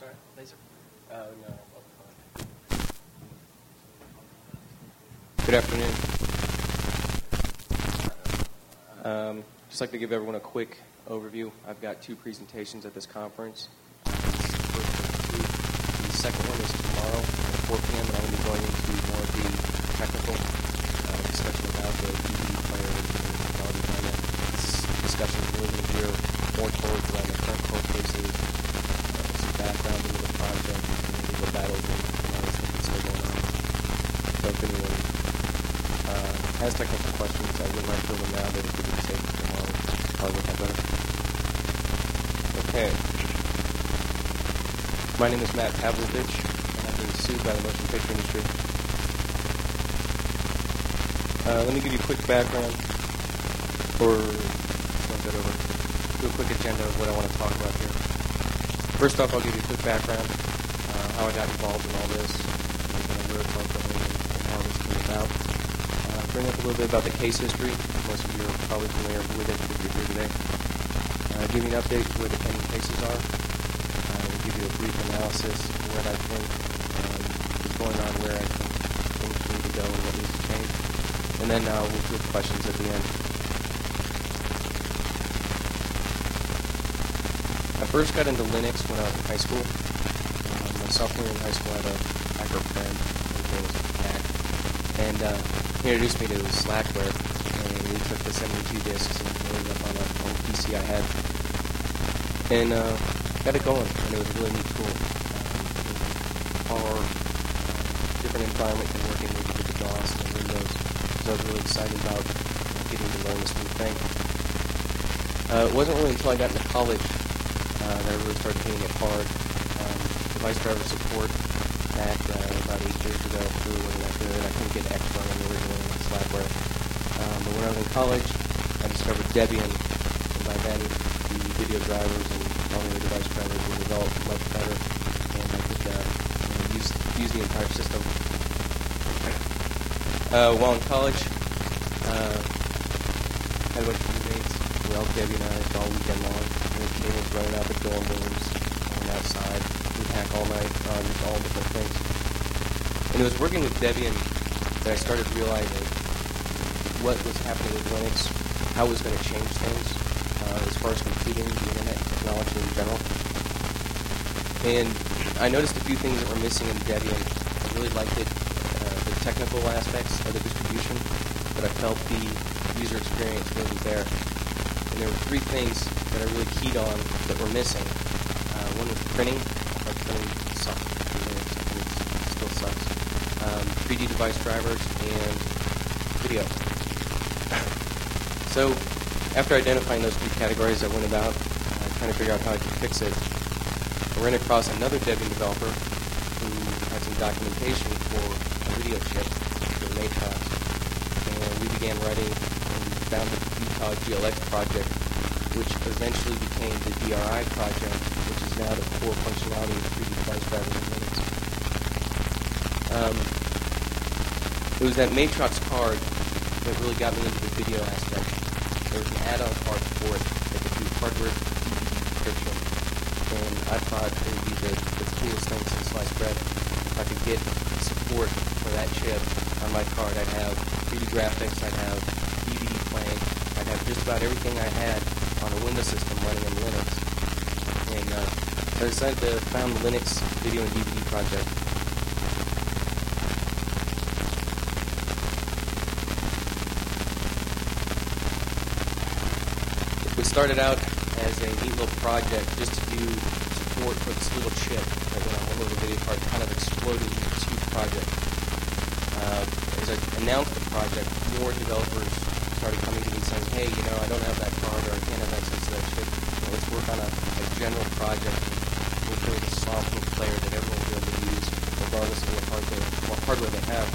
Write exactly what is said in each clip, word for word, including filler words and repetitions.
Laser? Oh, no. Good afternoon. Um, just like to give everyone a quick overview. I've got two presentations at this conference. The second one is tomorrow at four p.m. and I'm going to be going into more of the technical uh, discussion about the D V D player and the technology behind it. This discussion is really going to gear more towards around the current cold cases, uh, some background into the project, and legal battles and all this stuff that's still going on. So if anyone uh, has technical questions, I wouldn't mind filling them now, but if we could take tomorrow, probably would have better. Okay. My name is Matt Pavlovich, and I've been sued by the motion picture industry. Uh, let me give you a quick background, or I'll get over, do a quick agenda of what I want to talk about here. First off, I'll give you a quick background, uh, how I got involved in all this, and where it comes from, and how this came about. Uh, bring up a little bit about the case history. Most of you are probably familiar with it if you're here today. Uh, give you an update to where the pending cases are. Uh, we'll give you a brief analysis of what I think um, is going on, where I think things need to go, and what needs to change. And then uh, we'll do questions at the end. I first got into Linux when I was in high school. Um, my sophomore year in high school, I had a hacker friend. His name was Mac. And uh, he introduced me to Slackware. And we took the seventy-two discs and loaded up on a on a P C I had. And uh, got it going. And it was a really neat tool. Um, our different environment and working with, with the DOS and Windows. So I was really excited about uh, getting to learn this new thing. Uh, it wasn't really until I got into college uh, that I really started hitting it hard. Um, device driver support back uh, about eight years ago really wasn't that good. I couldn't get X running originally on Slackware. Um, but when I was in college, I discovered Debian, and by then the video drivers and all the other device drivers were developed much better, and I could uh, you know, use, use the entire system. Uh, while in college, uh, had a bunch of roommates. We all Debianized all weekend long. We had cables running out the dorm rooms and outside. We'd hack all night on all different things. And it was working with Debian that I started realizing what was happening with Linux, how it was going to change things uh, as far as computing, the internet, technology in general. And I noticed a few things that were missing in Debian. I really liked it. The technical aspects of the distribution, but I felt the user experience wasn't there. And there were three things that I really keyed on that were missing. Uh, one was printing. Like printing sucked. It still sucks. Um, three D device drivers and video. So after identifying those three categories, I went about uh, trying to figure out how I could fix it. I ran across another Debian developer who had some documentation for video chip for Matrox, and we began writing and found the Utah G L X project, which eventually became the D R I project, which is now the core functionality of three D device drivers in Linux. Um, it was that Matrox card that really got me into the video aspect. There was an add-on card for it that could do hardware D V D encryption, and I thought it would be the, the coolest thing since sliced bread if I could get support for that chip on my card. I'd have three D graphics, I'd have D V D playing, I'd have just about everything I had on a Windows system running in Linux. And uh, I decided to found the Linux Video and D V D project. We started out as a neat little project just to do support for this little chip that went all over the video card, kind of exploded into this huge project. Uh, as I announced the project, more developers started coming to me saying, hey, you know, I don't have that card or I can't have access to that chip. Well, let's work on a, a general project. We'll create a software player that everyone will be able to use regardless of what hardware, what hardware they have.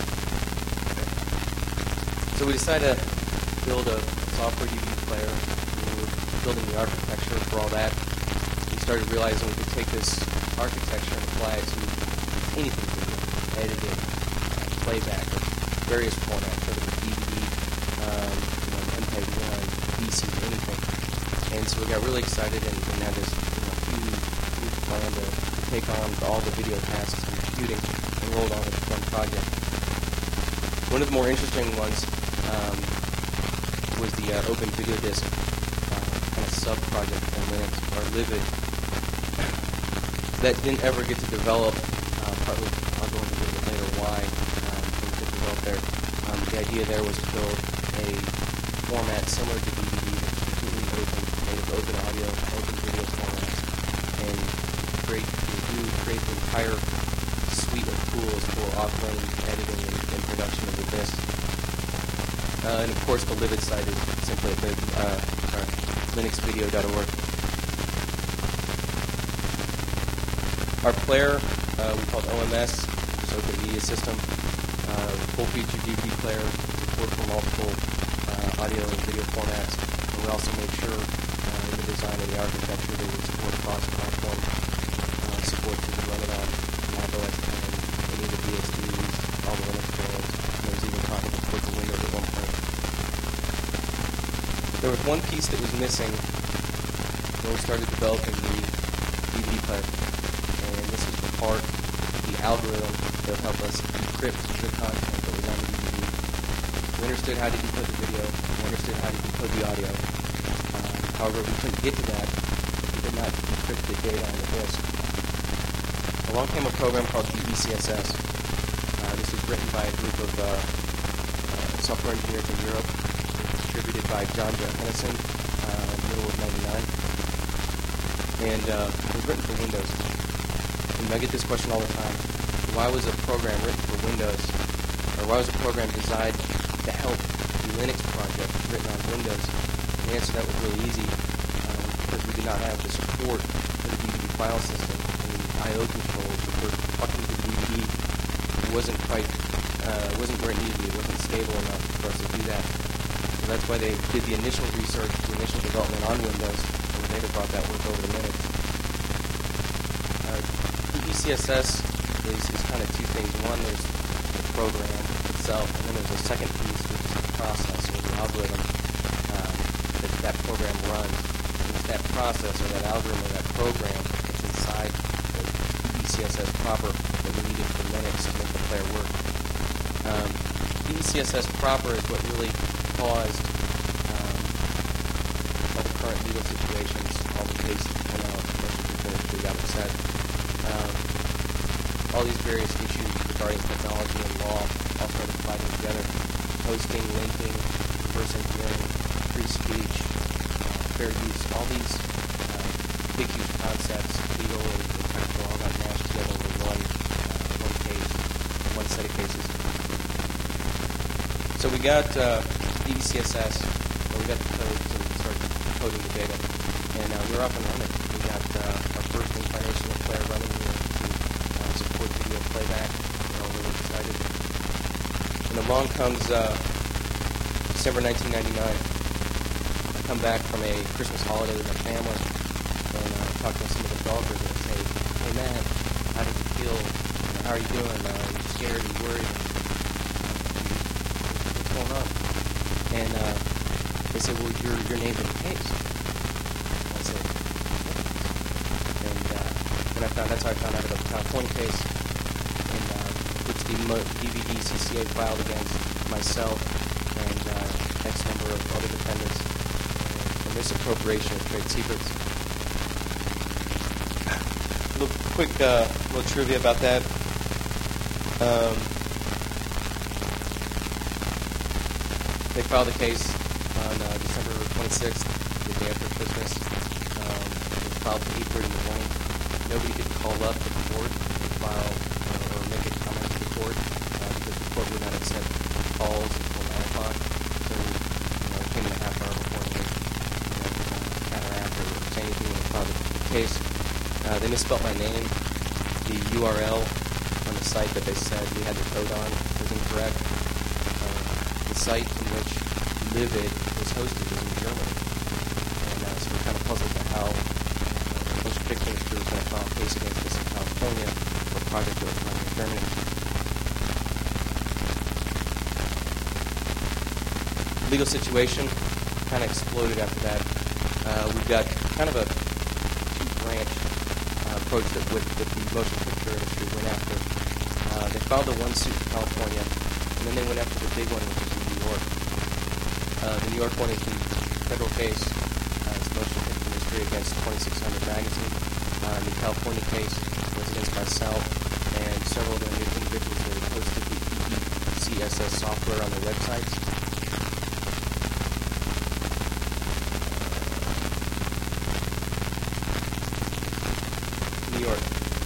So we decided to build a software D V D player. We were building the architecture for all that. We started realizing we could take this architecture and apply it to anything we do, editing, uh, playback, or various formats, whether it's D V D, um, you know, M P one, D C, anything. And so we got really excited and, and had this you know, huge, huge plan to take on all the video tasks and shooting and roll it on as one project. One of the more interesting ones um, was the uh, Open Video Disc uh, kind of sub-project from Linux, or Livid. That didn't ever get to develop. Uh, partly, I'll go into a little bit later why um, it didn't get developed there. Um, the idea there was to build a format similar to D V D, completely open, made of open audio, open video formats, and create, do create the entire suite of tools for offline editing and, and production of the disc. Uh, and of course, the Livid site is simply at lib, uh, sorry, linux video dot org. Our player uh, we called O M S, which is Open Media System, uh, full-feature D V D player, support for multiple uh, audio and video formats, and we also made sure uh, in the design of the architecture that we support cross-platform uh, support to run it on macOS ten, any of the B S Ds, all the Linux builds, and there was even talk about support for Windows at one point. There was one piece that was missing when we started developing the D V D player, and this was the part, the algorithm that would help us encrypt the content that was on the D V D. We understood how to decode the video, we understood how to decode the audio. Uh, however, we couldn't get to that if we did not encrypt the data on the disk. Along came a program called D E C S S. Uh, this was written by a group of uh, uh, software engineers in Europe, distributed by John Johannesson, uh, middle of ninety-nine. And uh, it was written for Windows. And I get this question all the time. Why was a program written for Windows? Or why was a program designed to help the Linux project written on Windows? And the answer to that was really easy. Um, because we did not have the support for the D V D file system and the I O controls for talking to the D V D. It wasn't quite, uh, it wasn't where it needed to be. It wasn't stable enough for us to do that. So that's why they did the initial research, the initial development on Windows, and later brought that work over to Linux. Uh, D E C S S is, is kind of two things. One, there's the program itself, and then there's a second piece, which is the process or the algorithm um, that that program runs. And it's that process or that algorithm or that program that's inside the D E C S S proper that we needed for Linux to make the player work. Um, D E C S S proper is what really caused um, all the current legal situations, all the cases that come out, most of the people got upset. Um, all these various issues regarding technology and law all started fighting together. Hosting, linking, reverse engineering, free speech, uh, fair use, all these uh, big, huge concepts, legal and, and technical, all got mashed together in one, uh, one case, one set of cases. So we got uh, D E C S S, well, we got the code to start coding the data, and uh, we're up and running. We got uh, our first incarnation of player running here to uh, support video playback. We're all really excited. And along comes uh, December nineteen ninety-nine. I come back from a Christmas holiday with my family, and uh, talk to some of the developers, and I say, "Hey man, how does it feel? How are you doing? Uh, are you scared? Are you worried? What's going on?" And uh, they said, "Well, your your name's in the case." I said, "What?" And uh, when I found that's how I found out about the California case, and uh, which the mo- D V D C C A filed against myself and uh, X number of other defendants for misappropriation of trade secrets. A little quick uh, little trivia about that. Um, They filed a case on uh, December twenty-sixth, the day after Christmas. Um, it was filed at eight thirty in the morning. Nobody could call up the court to file uh, or make a comment to the court uh, because the court would not accept calls until nine o'clock. So, you know, it came in a half hour before they could uh, counteract or say anything when they filed the case. Uh, they misspelled my name. The U R L on the site that they said we had the code on was incorrect. The site in which Livid was hosted was in Germany, and uh, so we're kind of puzzled at how uh, Motion Picture Industry was going to file a case against us in California for a project that was running in Germany. Legal situation kind of exploded after that. Uh, we've got kind of a two-branch uh, approach that, with, that the motion picture industry went after. Uh, they filed the one suit in California, and then they went after the big one, which is in New York. Uh, the New York one is the federal case. Uh, it's the motion picture industry against twenty-six hundred magazine. Uh, the California case was against myself and several other individuals that hosted the E E C S S software on their websites. New York.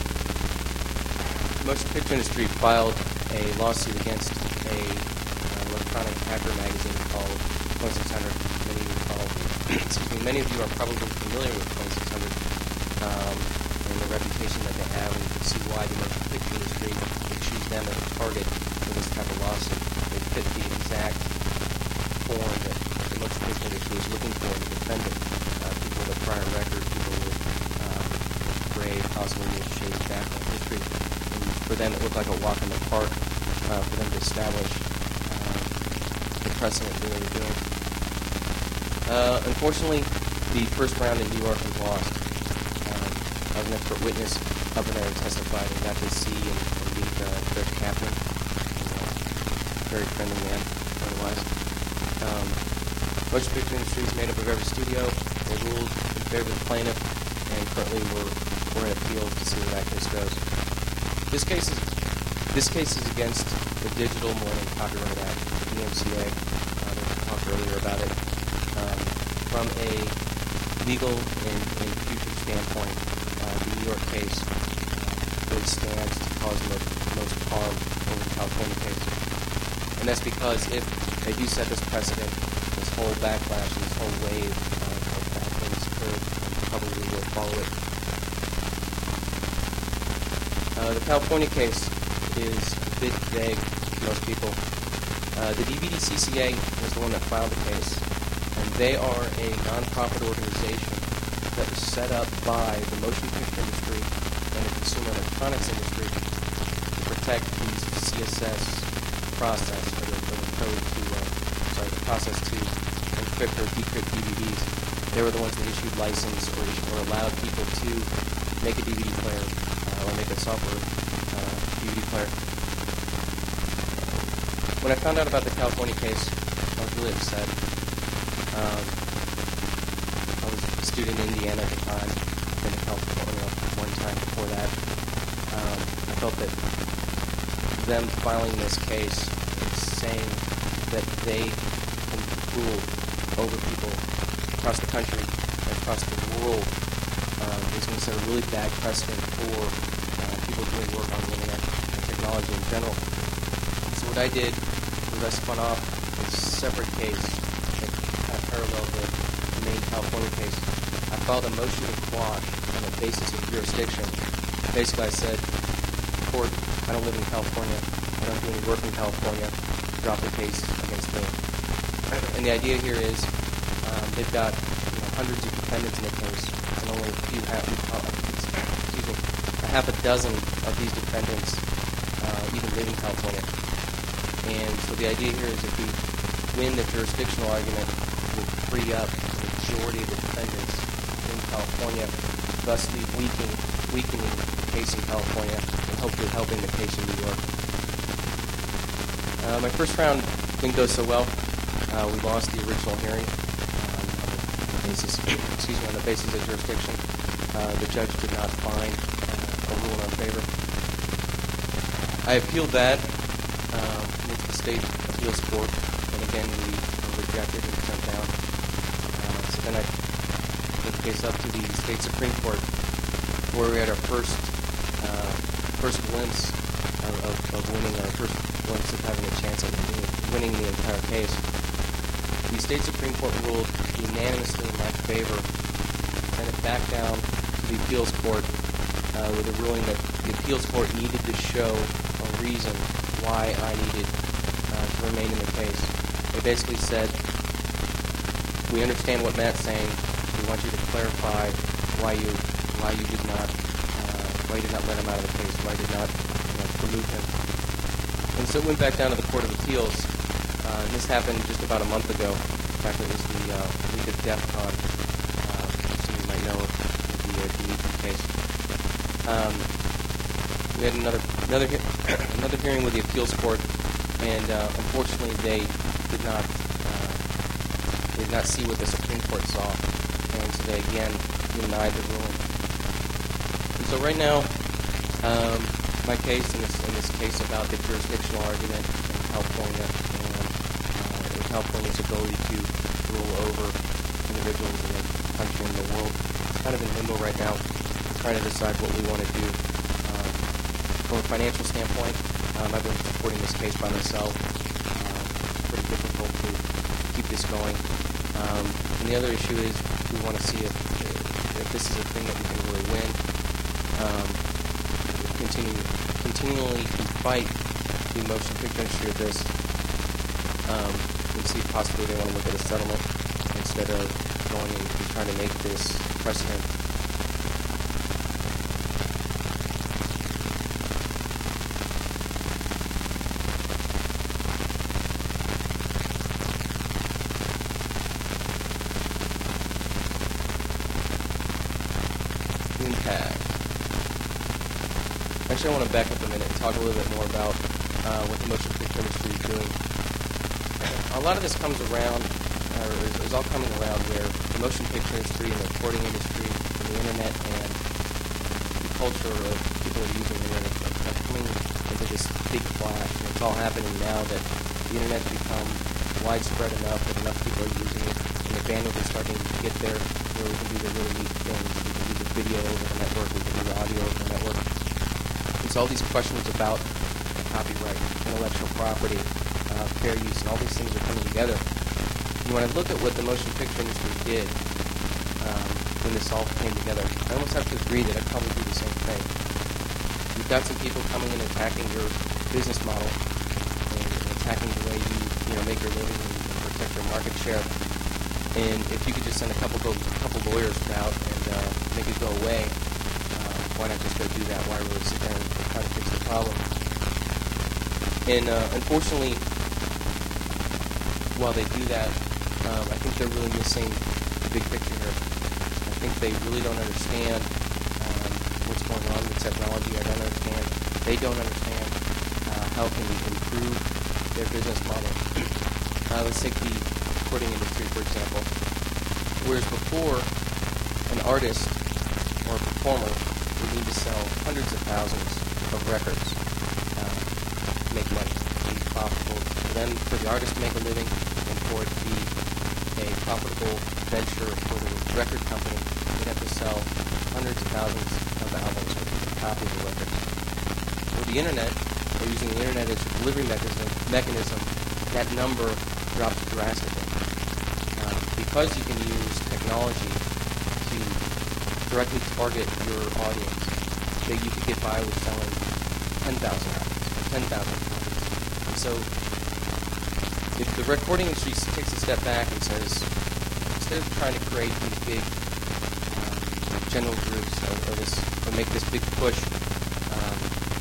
The motion picture industry filed a lawsuit against a uh, electronic hacker magazine called twenty-six hundred. Many of you, call, excuse me, many of you are probably familiar with twenty-six hundred um, and the reputation that they have, and you can see why the motion picture industry would choose them as a target for this type of lawsuit. They fit the exact form that the motion picture industry is looking for in the defendant. Uh, people with a prior record, people with um, grave, possibly with shady background history. And for them, it looked like a walk in the park uh, for them to establish uh, the precedent they were doing. Uh, unfortunately, the first round in New York was lost. Um, I was an expert witness up in there and testified and got to see and, and meet uh, Judge Kaplan. Very friendly man, otherwise. Um, motion picture industry is made up of every studio. They ruled in favor of the plaintiff, and currently we're we're in appeals to see where that case goes. This case is this case is against the Digital Millennium Copyright Act, D M C A. Uh, we talked earlier about it. Um, from a legal and, and future standpoint, uh, the New York case uh, really stands to cause the most harm over the California case. And that's because if they do set this precedent, this whole backlash, this whole wave of, of bad things could probably will follow it. Uh, the California case is a bit vague to most people. Uh, the D V D C C A is the one that filed the case, and they are a non-profit organization that was set up by the motion picture industry and the consumer electronics industry to protect these C S S process, or the, or the code to, uh, sorry, the process to encrypt or decrypt D V Ds. They were the ones that issued license or, or allowed people to make a D V D player uh, or make a software uh, D V D player. When I found out about the California case, I was really upset. Um, I was a student in Indiana at the time. I've been to California one time before that. Um, I felt that them filing this case is saying that they can rule over people across the country and across the world. Um, it's going to set a really bad precedent for uh, people doing work on the internet and technology in general. So what I did was I spun off a separate case that kind of paralleled the, the main California case. I filed a motion to quash on the basis of jurisdiction. Basically, I said, court, I don't live in California. I don't do any work in California. Drop the case against me. And the idea here is um, they've got you know, hundreds of defendants in the case, and only a few have, excuse me, a half a dozen of these defendants uh, even live in California. And so the idea here is if we win the jurisdictional argument, we'll free up the majority of the defendants in California, thusly weakening, weakening the case in California and hopefully helping the case in New York. Uh, my first round didn't go so well. Uh, we lost the original hearing um, on the basis, excuse me, on the basis of jurisdiction. Uh, the judge did not find uh, a rule in our favor. I appealed that uh, with the state appeals court, and again we were rejected and sent down. Uh, so then I took the case up to the state Supreme Court, where we had our first uh, first glimpse of, of, of winning, our first glimpse of having a chance at winning the entire case. The state Supreme Court ruled unanimously in my favor, sent it back down to the appeals court uh, with a ruling that the appeals court needed to show a reason why I needed uh, to remain in the case. They basically said, we understand what Matt's saying. We want you to clarify why you why you did not uh, why you did not let him out of the case, why you did not you know, remove him. And so it went back down to the Court of Appeals. Uh, and this happened just about a month ago. In fact, it was the uh, week of DEF CON. Uh, some of you might know of the uh, Dimitri case. Um, we had another another he- another hearing with the appeals court, and uh, unfortunately they did not uh, they did not see what the Supreme Court saw, and so they again denied the ruling. And so right now, um, my case in this in this case about the jurisdictional argument in California and uh, in California's ability to rule over individuals in the country and the world, it's kind of in limbo right now, trying to decide what we want to do. Um, from a financial standpoint, um, I've been supporting this case by myself. Uh, it's pretty difficult to keep this going. Um, and the other issue is we want to see if, if this is a thing that we can really win. Um, continue continually to fight the motion picture industry of this, um, and see if possibly they want to look at a settlement instead of going and trying to make this precedent. Impact. Actually, I want to back up a minute and talk a little bit more about uh, what the motion picture industry is doing. A lot of this comes around, or is, is all coming around where the motion picture industry and the recording industry and the internet and the culture of people are using the internet are coming into this big clash. And it's all happening now that the internet's become widespread enough that enough people are using it, and the bandwidth is starting to get there where we can do the really neat things. We can do the video over the network, we can do the audio over the network. And so all these questions about copyright, intellectual property, uh, fair use, and all these things are coming together. And when I look at what the motion picture industry did um, when this all came together, I almost have to agree that I'd probably do the same thing. You've got some people coming in and attacking your business model and, and attacking the way you, you know, make your living and, and protect your market share. And if you could just send a couple go, couple lawyers out and uh, make it go away, uh, why not just go do that? Why really sit there and try to fix the problem? And uh, unfortunately, while they do that, um, I think they're really missing the big picture here. I think they really don't understand um, what's going on with technology. I don't understand. They don't understand uh, how it can improve their business model. Uh, let's take the recording industry, for example. Whereas before, an artist or a performer would need to sell hundreds of thousands of records uh, to make money, to be profitable. And then for the artist to make a living and for it to be a profitable venture for the record company, they'd have to sell hundreds of thousands of albums or copies of records. With the internet, or using the internet as a delivery mechanism, mechanism that number drops drastically. Uh, because you can use technology to directly target your audience, that you could get by with selling ten thousand albums, ten thousand copies. And so, if the recording industry takes a step back and says, instead of trying to create these big uh, general groups or, or this, or make this big push um,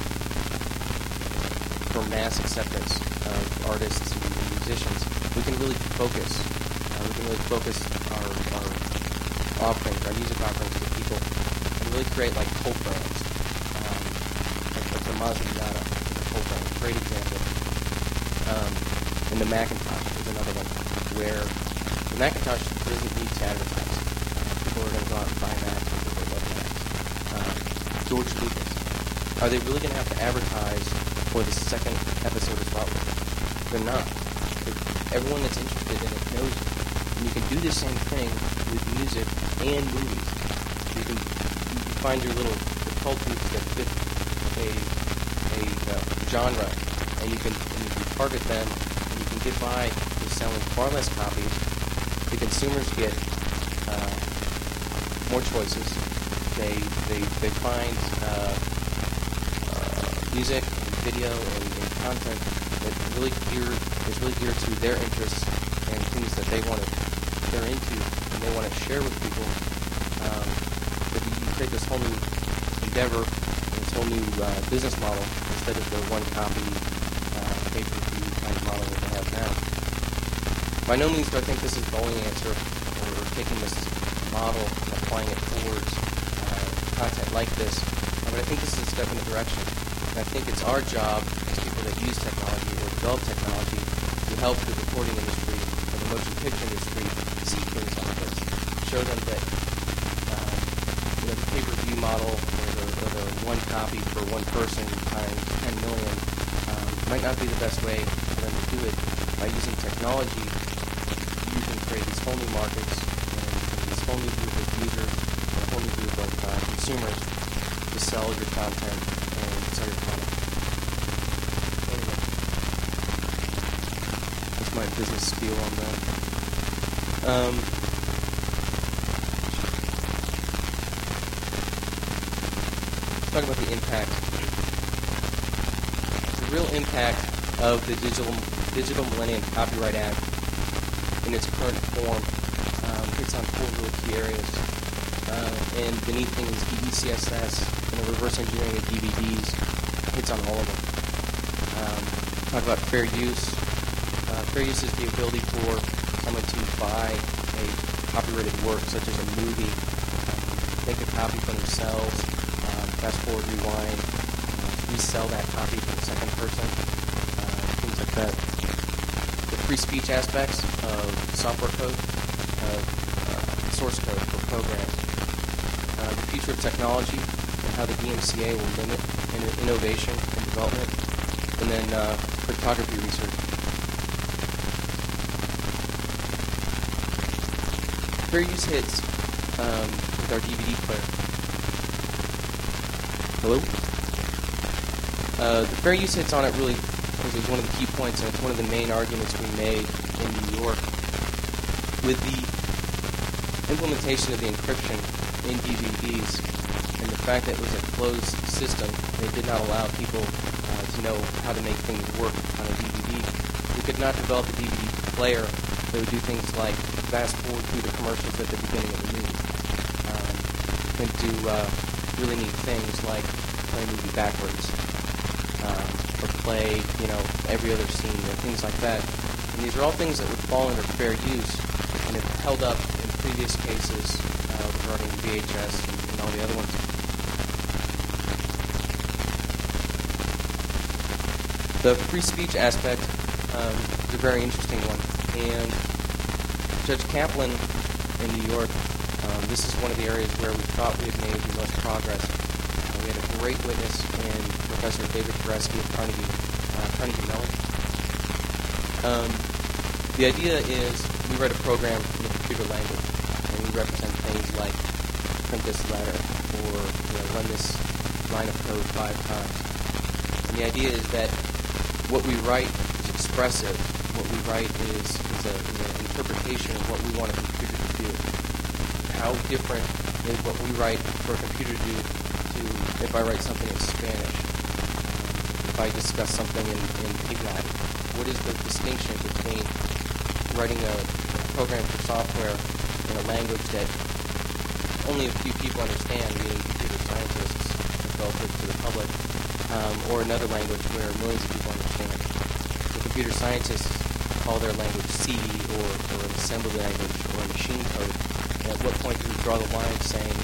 for mass acceptance of artists and musicians, we can really focus. Uh, we can really focus our, our offerings, our music offerings to people, and really create like cult brands, um, like, like the Mazziniata, the cult brand, great example. Um, and the Macintosh is another one, where the Macintosh doesn't need to advertise. Uh, people are going to go out and buy Macs because they love Macs. Um, George Lucas, are they really going to have to advertise for the second episode of Star Wars? They're not. Everyone that's interested in it knows it. And you can do the same thing with music and movies. You can you find your little cult movies that fit a a uh, genre, and you can and you can target them, and you can get by with selling far less copies. The consumers get uh, more choices. They they they find uh, uh, music and video and, and content that really geared is really geared to their interests and things that they want to they're into and they want to share with people. Um, but you create this whole new endeavor and this whole new uh, business model instead of the one copy uh, pay-per-view kind of model that they have now. By no means do I think this is the only answer, or, or taking this model and applying it towards uh, content like this. But but I think this is a step in the direction. And I think it's our job as people that use technology or develop technology to help the recording industry or the motion picture industry see things like this. Show them that um, you know, the pay-per-view model or the, or the one copy for one person times ten million um, might not be the best way for them to do it. By using technology, you can create these whole new markets and this whole new group of users and a whole new group of uh, consumers to sell your content and sell your product. Anyway, that's my business spiel on that. Um, talk about the impact. The real impact of the Digital Digital Millennium Copyright Act in its current form um, hits on four real key areas. Uh, and beneath things, the E C S S and the reverse engineering of D V Ds hits on all of them. Um, talk about fair use. Uh, fair use is the ability for someone to buy a copyrighted work, such as a movie, um, make a copy for themselves, um, fast forward, rewind, uh, resell that copy to the second person, uh, things like that. The free speech aspects of software code, of uh, source code for programs. Uh, the future of technology and how the D M C A will limit in- innovation and development, and then uh, cryptography research. Fair use hits um, with our D V D player. Hello? Uh, the fair use hits on it really because it was one of the key points, and it's one of the main arguments we made in New York. With the implementation of the encryption in D V Ds and the fact that it was a closed system, it did not allow people uh, to know how to make things work on a D V D. We could not develop a D V D player that would do things like fast forward through the commercials at the beginning of the movie, um, and do uh, really neat things like play a movie backwards, um, or play, you know, every other scene, and things like that. And these are all things that would fall under fair use and have held up in previous cases uh, regarding V H S and, and all the other ones. The free speech aspect um, is a very interesting one, and Judge Kaplan in New York, um, this is one of the areas where we thought we had made the most progress. Uh, we had a great witness in Professor David Koreski of Carnegie, uh, Carnegie Mellon. Um, the idea is we write a program in the computer language, and we represent things like print this letter or, you know, run this line of code five times. And the idea is that what we write is expressive. What we write is, is, a, is an interpretation of what we want a computer to do. How different is what we write for a computer to do to if I write something in Spanish, if I discuss something in, in Ignited? What is the distinction between writing a, a program for software in a language that only a few people understand, meaning computer scientists relative to the public, um, or another language where millions of people understand? The computer scientists call their language C or, or an assembly language or a machine code. And at what point do we draw the line saying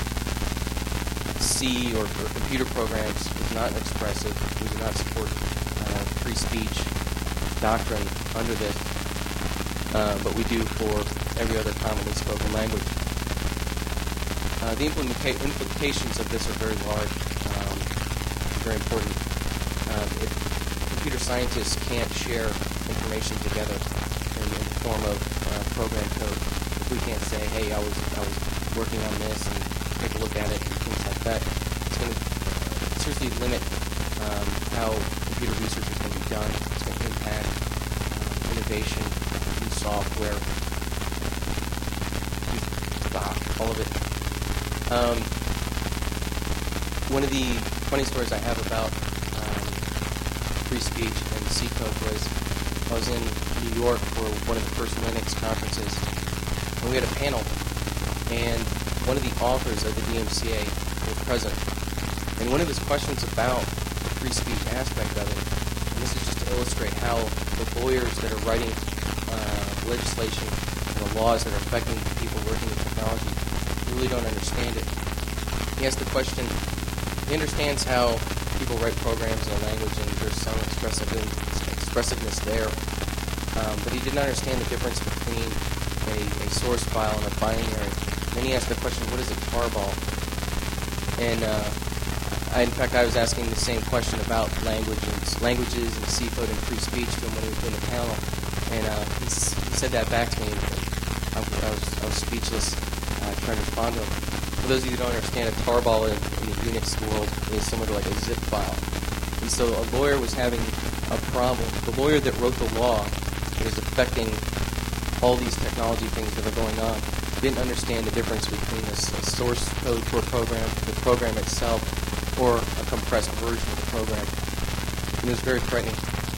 C or, or computer programs is not expressive, we do not support uh, free speech doctrine under this, uh, but we do for every other commonly spoken language. Uh, the implementa- implications of this are very large, um, very important. Um, if computer scientists can't share information together in, in the form of uh, program code, if we can't say, hey, I was I was working on this and take a look at it and things like that, it's going to seriously limit um, how computer research is going to be done. It's going to impact um, innovation, new software, ah, all of it. Um, one of the funny stories I have about um, free speech and C code was I was in New York for one of the first Linux conferences, and we had a panel, and one of the authors of the D M C A was present. And one of his questions about the free speech aspect of it, and this is just to illustrate how the lawyers that are writing uh, legislation and the laws that are affecting people working with technology really don't understand it. He asked the question, he understands how people write programs in a language, and there's some expressive expressiveness there. Um, but he didn't understand the difference between a, a source file and a binary. Then he asked the question, what is a tarball? And uh, I, in fact, I was asking the same question about languages, languages and C code and free speech to him when he was doing the panel. And uh, he, he said that back to me. I, I, was, I was speechless uh, trying to respond to him. For those of you who don't understand, a tarball in, in the Unix world is similar to like a zip file. And so a lawyer was having a problem. The lawyer that wrote the law that was affecting all these technology things that are going on didn't understand the difference between a, a source code for a program, the program itself, or a compressed version of the program. And it was very frightening.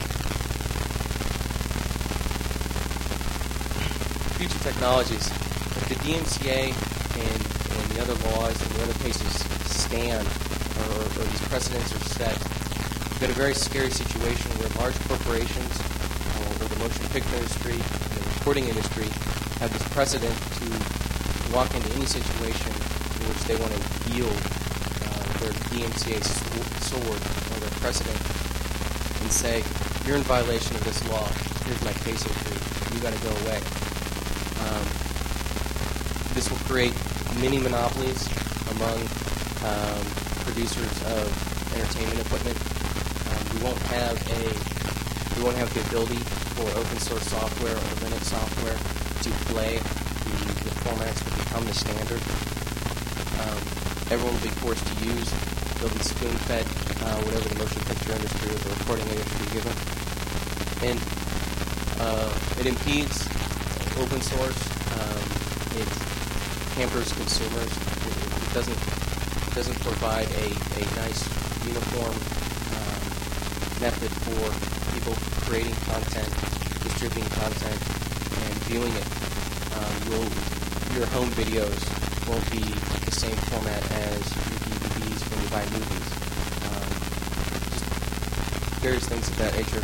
Future technologies. If the D M C A and, and the other laws and the other cases stand, or, or these precedents are set, you've got a very scary situation where large corporations, uh, or the motion picture industry, and the recording industry, have this precedent to walk into any situation in which they want to yield uh, their D M C A sword or their precedent and say, you're in violation of this law, here's my case history, you got to go away. Um, this will create mini monopolies among um, producers of entertainment equipment. Um, we won't have a we won't have the ability for open source software or Linux software to play the, the formats that become the standard. Um, everyone will be forced to use. They'll be spoon-fed uh, whatever the motion picture industry or the recording industry give them. And uh, it impedes open source. Um, it hampers consumers. It, it doesn't it doesn't provide a, a nice uniform um, method for people creating content, distributing content, and viewing it. Um, you'll, your home videos won't be the same format as your D V Ds when you buy movies. Um, just various things of that nature.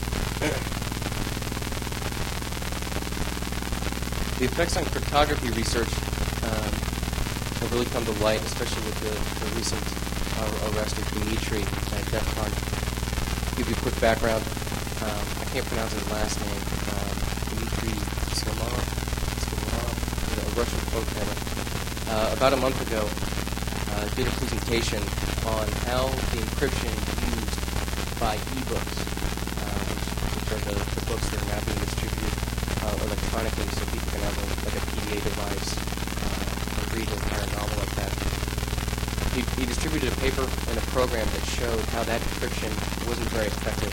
The effects on cryptography research um, have really come to light, especially with the, the recent uh, arrest of Dimitri at DEF CON. To give you a quick background, um, I can't pronounce his last name. Um, Dmitry Slomov, Slomov, a Russian programmer. Uh, about a month ago, uh, did a presentation on how the encryption used by ebooks, uh, which, which are the, the books that are now being distributed uh, electronically, so people can have a, like a P D A device uh, and read an entire novel like that. He, he distributed a paper and a program that showed how that encryption wasn't very effective,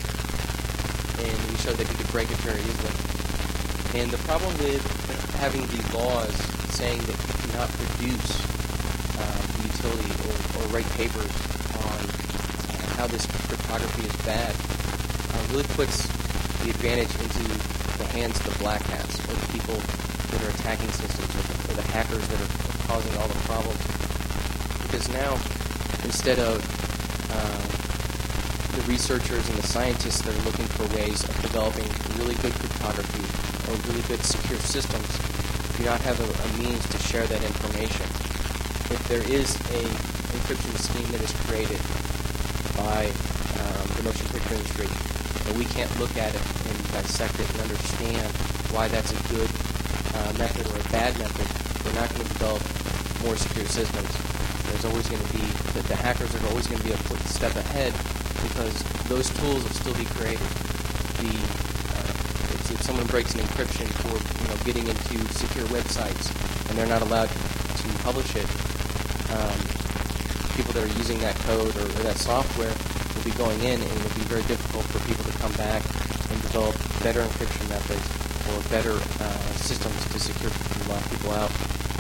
and he showed that he could break it very easily. And the problem with having the laws saying that you cannot produce uh, the utility or, or write papers on uh, how this cryptography is bad uh, really puts the advantage into the hands of the black hats, or the people that are attacking systems, or the, or the hackers that are causing all the problems. Because now, instead of uh, the researchers and the scientists that are looking for ways of developing really good cryptography or really good secure systems, do not have a, a means to share that information. If there is a encryption scheme that is created by um, the motion picture industry, and we can't look at it and dissect it and understand why that's a good uh, method or a bad method, we're not going to develop more secure systems. There's always going to be, the, the hackers are always going to be a foot step ahead, because those tools will still be created. The uh, if, if someone breaks an encryption for you know getting into secure websites and they're not allowed to publish it, um, people that are using that code or, or that software will be going in, and it will be very difficult for people to come back and develop better encryption methods or better uh, systems to secure and lock people out.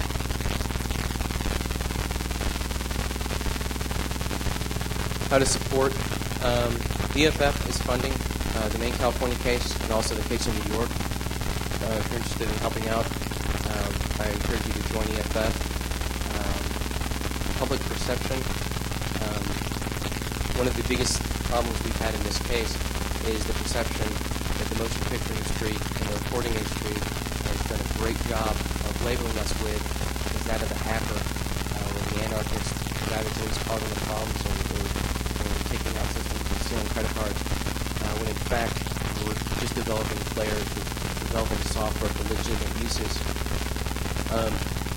How to support. Um, D F F is funding uh, the main California case and also the case in New York. Uh, if you're interested in helping out, um, I encourage you to join E F F. Um, public perception. Um, one of the biggest problems we've had in this case is the perception that the motion picture industry and the recording industry has done a great job of labeling us with as that of the hacker, uh, or the anarchist, bad as it is causing the problems or, or, or taking out systems and stealing credit cards, uh, when in fact we're just developing players, we're developing software for legitimate uses. Um,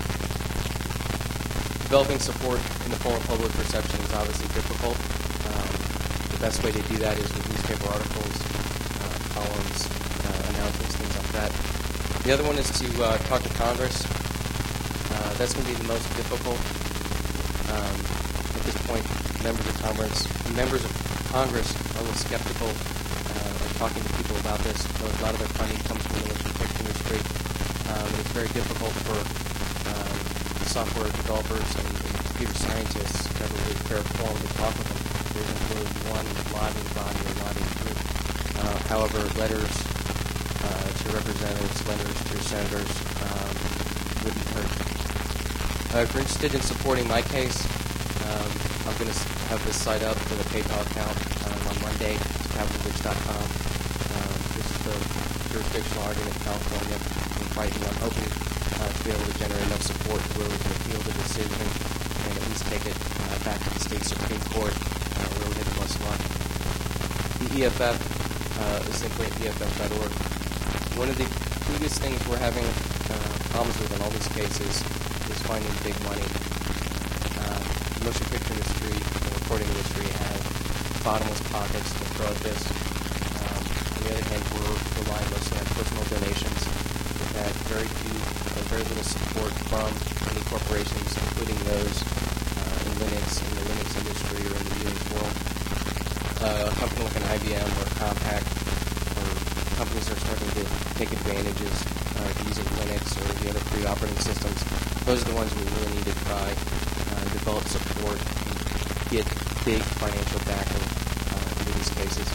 developing support in the form of public perception is obviously difficult. Um, the best way to do that is with newspaper articles, uh, columns, uh, announcements, things like that. The other one is to uh, talk to Congress. Uh, that's going to be the most difficult. Um, at this point, members of Congress, members of Congress are a little skeptical uh, of talking to people about this. A lot of their funding comes from the motion picture industry. Um, it's very difficult for um, software developers and, and computer scientists to have a really fair forum to talk with them. There isn't really one lobbying body or lobbying group. Uh, however, letters uh, to representatives, letters to senators um, wouldn't hurt. Uh, if you're interested in supporting my case, um, I'm going to have this site up for the PayPal account um, on Monday. It's capital bridge dot com. Um, this is the jurisdictional argument in California. I'm fighting. I'm hoping uh, to be able to generate enough support where we can appeal the decision and at least take it uh, back to the state Supreme Court uh, where we had the most luck. The E F F uh, is simply at E F F dot org. One of the biggest things we're having uh, problems with in all these cases is finding big money. Uh, the motion picture industry, the recording industry, have bottomless pockets to throw at this. Um, on the other hand, we're relying mostly on personal donations. We've had very few, uh, very little support from many corporations, including those uh, in Linux, in the Linux industry, or in the Unix world. Uh, a company like an I B M or Compaq, or companies are starting to take advantages of using Linux or the other free operating systems. Those are the ones we really need to try uh, develop support and get big financial backing uh, into these cases.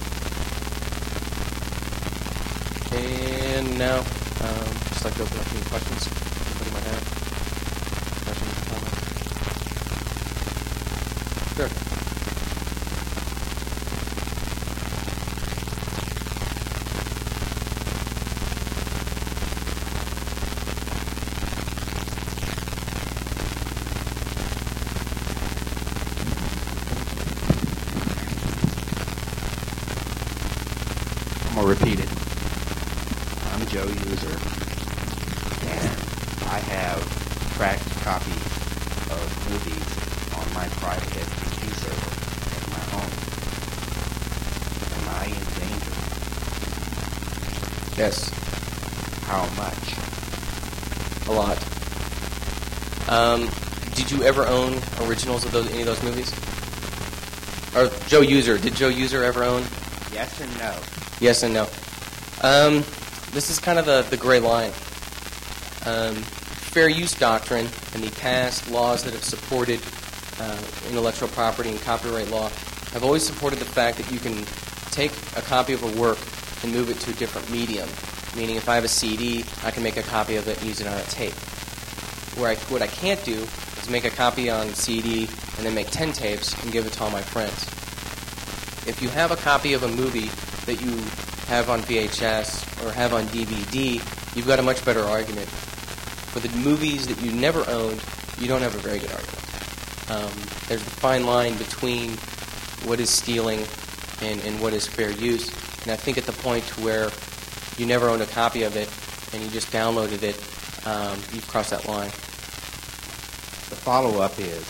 And now, um, just like to open up any questions anybody might have. Questions or comments? Sure. I'm going to repeat it. I'm Joe User, and I have tracked copies of movies on my private F T P server at my home. Am I in danger? Yes. How much? A lot. Um, did you ever own originals of those, any of those movies? Or Joe User, did Joe User ever own? Yes and no. Yes and no. Um, this is kind of the, the gray line. Um, fair use doctrine and the past laws that have supported uh, intellectual property and copyright law have always supported the fact that you can take a copy of a work and move it to a different medium. Meaning if I have a C D, I can make a copy of it and use it on a tape. Where I, what I can't do is make a copy on C D and then make ten tapes and give it to all my friends. If you have a copy of a movie that you have on V H S or have on D V D, you've got a much better argument. For the movies that you never owned, you don't have a very good argument. Um, there's a fine line between what is stealing and, and what is fair use. And I think at the point where you never owned a copy of it and you just downloaded it, um, you've crossed that line. The follow-up is,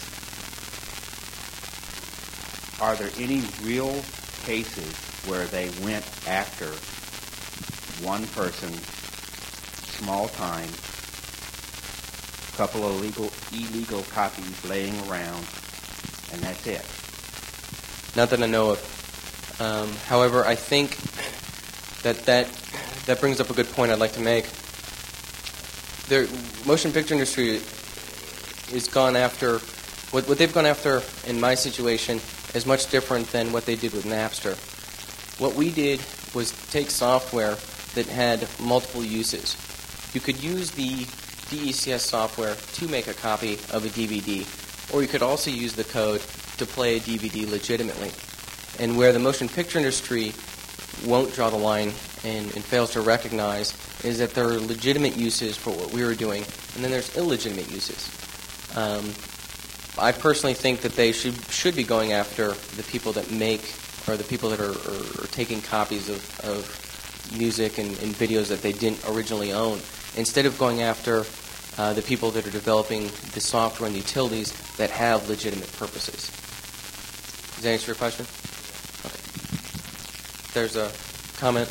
are there any real cases where they went after one person, small time, couple of legal, illegal copies laying around, and that's it? Not that I know of. Um, however, I think that, that that brings up a good point I'd like to make. The motion picture industry is gone after, what, what they've gone after in my situation is much different than what they did with Napster. What we did was take software that had multiple uses. You could use the D E C S software to make a copy of a D V D, or you could also use the code to play a D V D legitimately. And where the motion picture industry won't draw the line and, and fails to recognize is that there are legitimate uses for what we were doing, and then there's illegitimate uses. Um, I personally think that they should should be going after the people that make, or the people that are, are, are taking copies of, of music and, and videos that they didn't originally own, instead of going after uh, the people that are developing the software and the utilities that have legitimate purposes. Does that answer your question? Okay. There's a comment.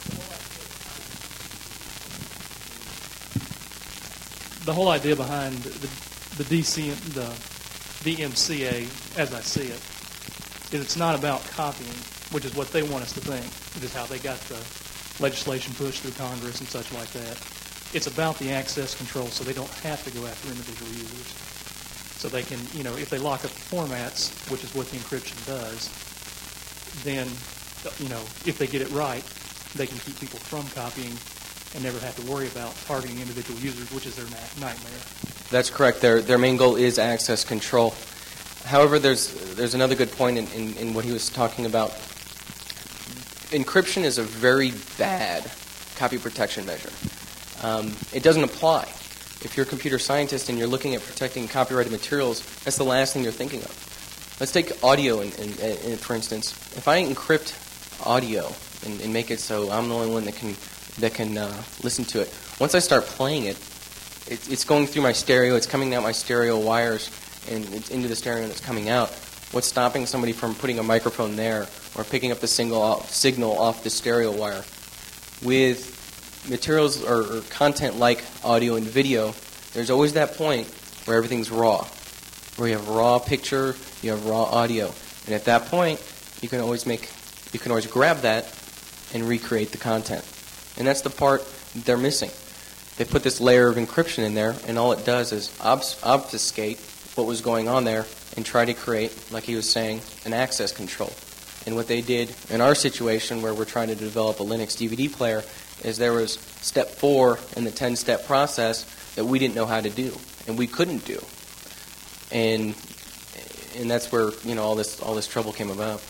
The whole idea behind the, the, D C, the D M C A, as I see it, is it's not about copying, which is what they want us to think. It is how they got the legislation pushed through Congress and such like that. It's about the access control, so they don't have to go after individual users. So they can, you know, if they lock up the formats, which is what the encryption does, then, you know, if they get it right, they can keep people from copying and never have to worry about targeting individual users, which is their na- nightmare. That's correct. Their their main goal is access control. However, there's there's another good point in, in, in what he was talking about. Encryption is a very bad copy protection measure. Um, it doesn't apply. If you're a computer scientist and you're looking at protecting copyrighted materials, that's the last thing you're thinking of. Let's take audio, in, in, in, for instance. If I encrypt audio and, and make it so I'm the only one that can that can uh, listen to it, once I start playing it, it, it's going through my stereo, it's coming out my stereo wires, and it's into the stereo and it's coming out. What's stopping somebody from putting a microphone there or picking up the single off, signal off the stereo wire? With materials or, or content like audio and video, there's always that point where everything's raw, where you have raw picture, you have raw audio, and at that point, you can always make, you can always grab that and recreate the content. And that's the part they're missing. They put this layer of encryption in there, and all it does is obf- obfuscate what was going on there and try to create, like he was saying, an access control. And what they did in our situation, where we're trying to develop a Linux D V D player, is there was step four in the ten-step process that we didn't know how to do, and we couldn't do. And and that's where, you know, all this all this trouble came about.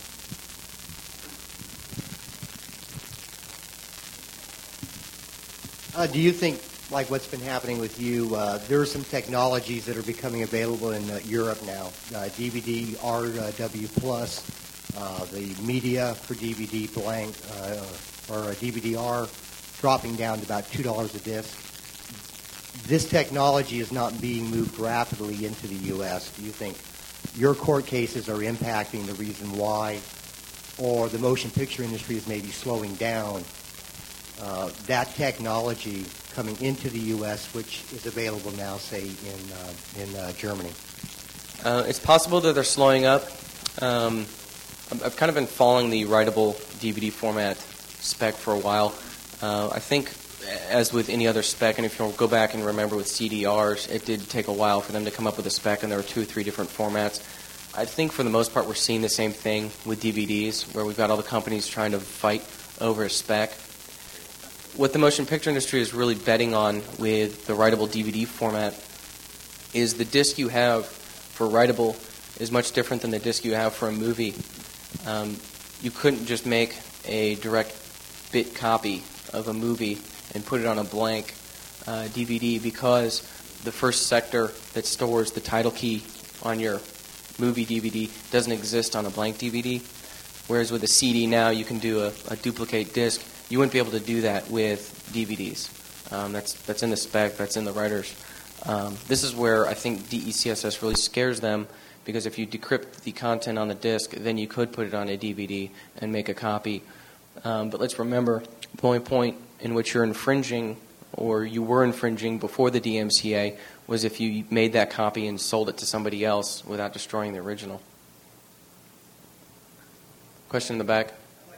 Uh, do you think, like what's been happening with you, uh, there are some technologies that are becoming available in uh, Europe now, uh, D V D R W plus, uh, the media for D V D blank, uh, or a D V D R, dropping down to about two dollars a disc. This technology is not being moved rapidly into the U S. Do you think your court cases are impacting the reason why, or the motion picture industry is maybe slowing down uh, that technology coming into the U S, which is available now, say, in uh, in uh, Germany? Uh, it's possible that they're slowing up. Um, I've kind of been following the writable D V D format spec for a while. Uh, I think, as with any other spec, and if you'll go back and remember with C D Rs, it did take a while for them to come up with a spec, and there were two or three different formats. I think for the most part we're seeing the same thing with D V Ds, where we've got all the companies trying to fight over a spec. What the motion picture industry is really betting on with the writable D V D format is the disc you have for writable is much different than the disc you have for a movie. Um, you couldn't just make a direct bit copy of a movie and put it on a blank uh, D V D, because the first sector that stores the title key on your movie D V D doesn't exist on a blank D V D. Whereas with a C D now, you can do a, a duplicate disc. You wouldn't be able to do that with D V Ds. Um, that's that's in the spec. That's in the writers. Um, this is where I think D E C S S really scares them, because if you decrypt the content on the disc, then you could put it on a D V D and make a copy. Um, but let's remember, the only point in which you're infringing, or you were infringing before the D M C A, was if you made that copy and sold it to somebody else without destroying the original. Question in the back?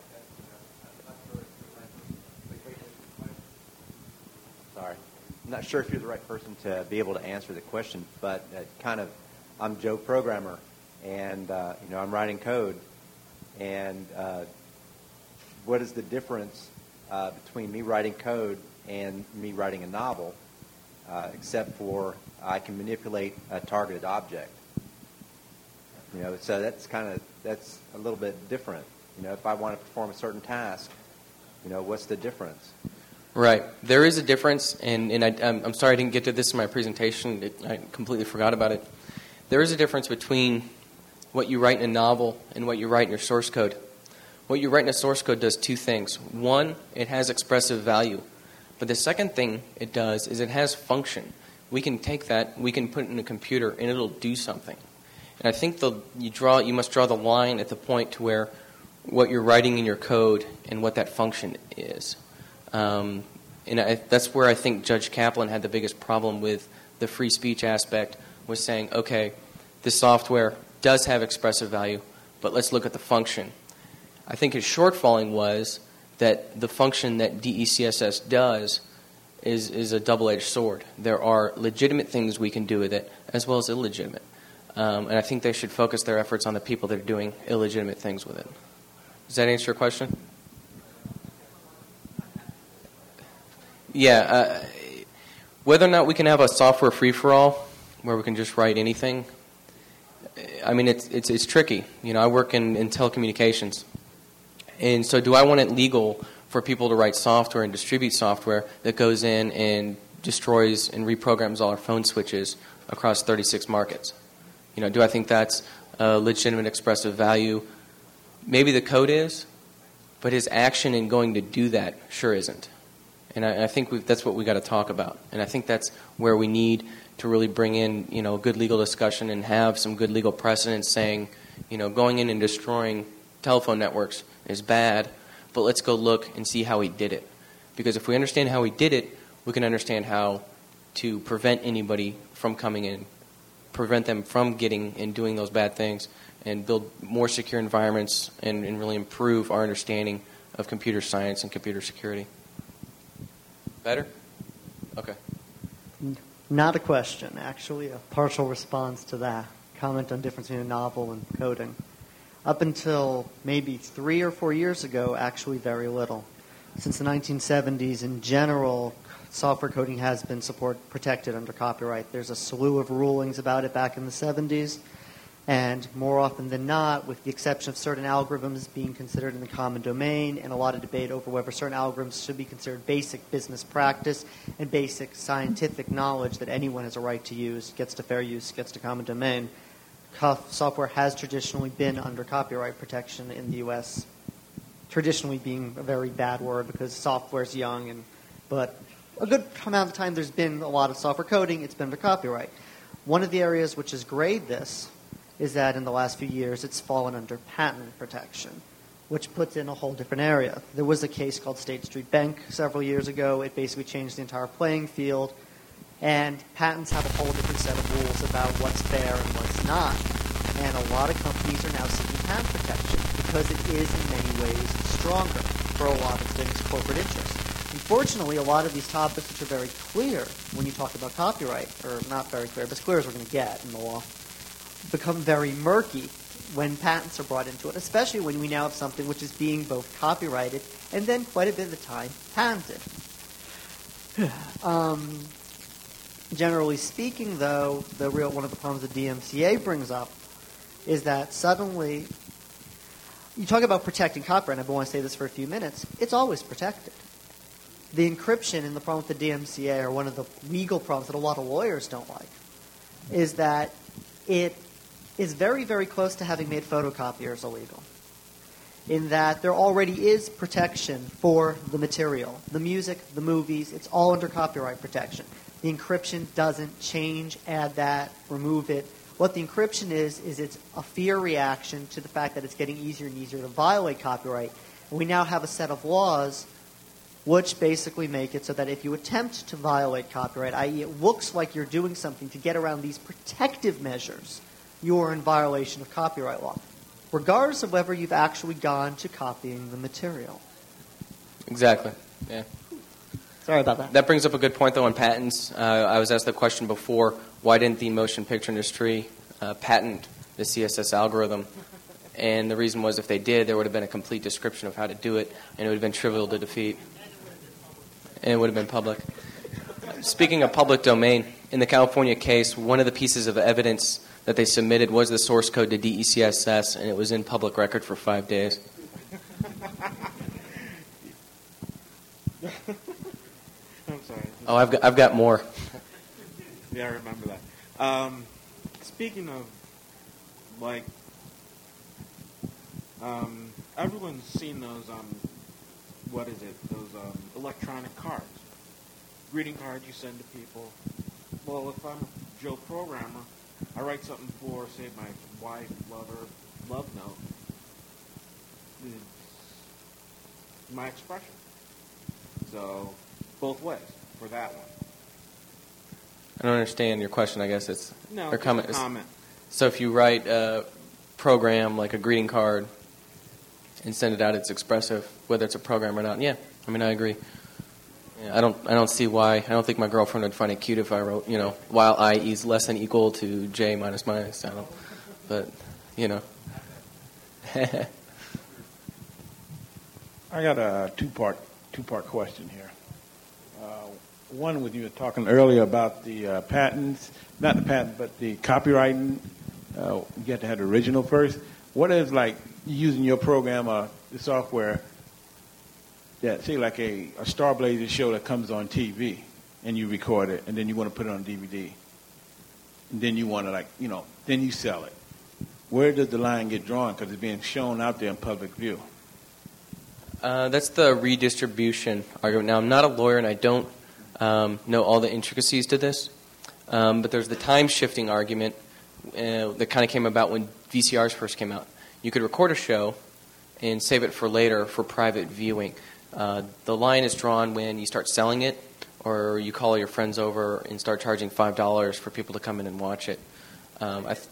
Sorry. I'm not sure if you're the right person to be able to answer the question, but uh, kind of, I'm Joe Programmer, and uh, you know, I'm writing code, and uh, what is the difference uh, between me writing code and me writing a novel, uh, except for I can manipulate a targeted object? You know, so that's kind of, that's a little bit different. You know, if I want to perform a certain task, you know, what's the difference? Right. There is a difference, and, and I, I'm, I'm sorry I didn't get to this in my presentation. It, I completely forgot about it. there is a difference between what you write in a novel and what you write in your source code. What you write in a source code does two things. One, it has expressive value. But the second thing it does is it has function. We can take that, we can put it in a computer, and it'll do something. And I think the, you draw, you must draw the line at the point to where what you're writing in your code and what that function is. Um, and I, that's where I think Judge Kaplan had the biggest problem with the free speech aspect, was saying, okay, this software does have expressive value, but let's look at the function. I think his shortfalling was that the function that D E C S S does is, is a double-edged sword. There are legitimate things we can do with it, as well as illegitimate. Um, and I think they should focus their efforts on the people that are doing illegitimate things with it. Does that answer your question? Yeah. Uh, whether or not we can have a software free-for-all where we can just write anything, I mean, it's it's, it's tricky. You know, I work in, in telecommunications. And so do I want it legal for people to write software and distribute software that goes in and destroys and reprograms all our phone switches across thirty-six markets? You know, do I think that's a legitimate expressive value? Maybe the code is, but his action in going to do that sure isn't. And I, I think we've, that's what we've got to talk about. And I think that's where we need to really bring in, you know, good legal discussion and have some good legal precedent saying, you know, going in and destroying telephone networks is bad, but let's go look and see how he did it. Because if we understand how he did it, we can understand how to prevent anybody from coming in, prevent them from getting and doing those bad things, and build more secure environments and, and really improve our understanding of computer science and computer security. Better? Okay. Not a question, actually, a partial response to that. Comment on difference between a novel and coding. Up until maybe three or four years ago, actually very little. Since the nineteen seventies, in general, software coding has been support protected under copyright. There's a slew of rulings about it back in the seventies, and more often than not, with the exception of certain algorithms being considered in the common domain, and a lot of debate over whether certain algorithms should be considered basic business practice and basic scientific knowledge that anyone has a right to use, gets to fair use, gets to common domain, software has traditionally been under copyright protection in the U S Traditionally being a very bad word because software is young, and but a good amount of time there's been a lot of software coding, it's been under copyright. One of the areas which has grayed this is that in the last few years it's fallen under patent protection, which puts in a whole different area. There was a case called State Street Bank several years ago. It basically changed the entire playing field. And patents have a whole different set of rules about what's fair and what's not. And a lot of companies are now seeking patent protection because it is in many ways stronger for a lot of things, corporate interests. Unfortunately, a lot of these topics, which are very clear when you talk about copyright, or not very clear, but as clear as we're going to get in the law, become very murky when patents are brought into it, especially when we now have something which is being both copyrighted and then quite a bit of the time patented. um... Generally speaking, though, the real one of the problems the D M C A brings up is that suddenly you talk about protecting copyright, and I want to say this for a few minutes, it's always protected. The encryption and the problem with the D M C A are one of the legal problems that a lot of lawyers don't like, is that it is very, very close to having made photocopiers illegal, in that there already is protection for the material. The music, the movies, it's all under copyright protection. The encryption doesn't change, add that, remove it. What the encryption is, is it's a fear reaction to the fact that it's getting easier and easier to violate copyright. And we now have a set of laws which basically make it so that if you attempt to violate copyright, that is it looks like you're doing something to get around these protective measures, you are in violation of copyright law, regardless of whether you've actually gone to copying the material. Exactly, yeah. Sorry about that. That brings up a good point, though, on patents. Uh, I was asked the question before, why didn't the motion picture industry uh, patent the C S S algorithm? And the reason was if they did, there would have been a complete description of how to do it, and it would have been trivial to defeat. And it would have been public. Speaking of public domain, in the California case, one of the pieces of evidence that they submitted was the source code to D E C S S, and it was in public record for five days. I'm sorry. Oh, I've got, I've got more. Yeah, I remember that. Um, speaking of, like, um, everyone's seen those, um, what is it, those um, electronic cards. Greeting cards you send to people. Well, if I'm a Joe programmer, I write something for, say, my wife, lover, love note. It's my expression. So, both ways for that one. I don't understand your question. I guess it's No, or just comment. a comment. So if you write a program like a greeting card and send it out, it's expressive, whether it's a program or not. Yeah, I mean I agree. Yeah, I don't. I don't see why. I don't think my girlfriend would find it cute if I wrote, you know, while I is less than equal to J minus minus. I don't. But you know. I got a two-part two-part question here. Uh, one, when you were talking earlier about the uh, patents, not the patent, but the copywriting, uh, you have to have the original first. What is, like, using your program or the software that, say, like a, a Star Blazer show that comes on T V, and you record it, and then you want to put it on D V D, and then you want to, like, you know, then you sell it. Where does the line get drawn? Because it's being shown out there in public view. Uh, that's the redistribution argument. Now, I'm not a lawyer, and I don't um, know all the intricacies to this, um, but there's the time-shifting argument uh, that kind of came about when V C Rs first came out. You could record a show and save it for later for private viewing. Uh, the line is drawn when you start selling it, or you call your friends over and start charging five dollars for people to come in and watch it. Um, I th-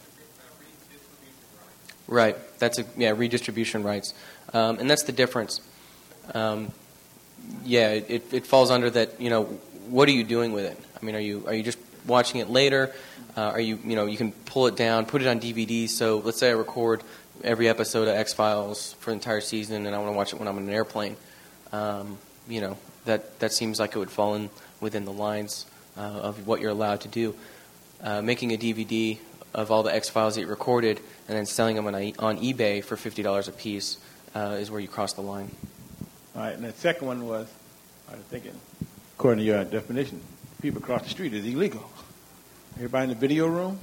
right. That's a yeah redistribution rights, um, and that's the difference. Um, yeah, it, it falls under that. You know, what are you doing with it? I mean, are you are you just watching it later? Uh, are you you know you can pull it down, put it on D V D. So let's say I record every episode of X-Files for the entire season, and I want to watch it when I'm in an airplane. Um, you know, that that seems like it would fall in within the lines uh, of what you're allowed to do. Uh, making a D V D of all the X-Files that you recorded and then selling them on, on eBay for fifty dollars a piece uh, is where you cross the line. All right, and the second one was, I was thinking, according to your definition, people across the street is illegal. Everybody in the video room?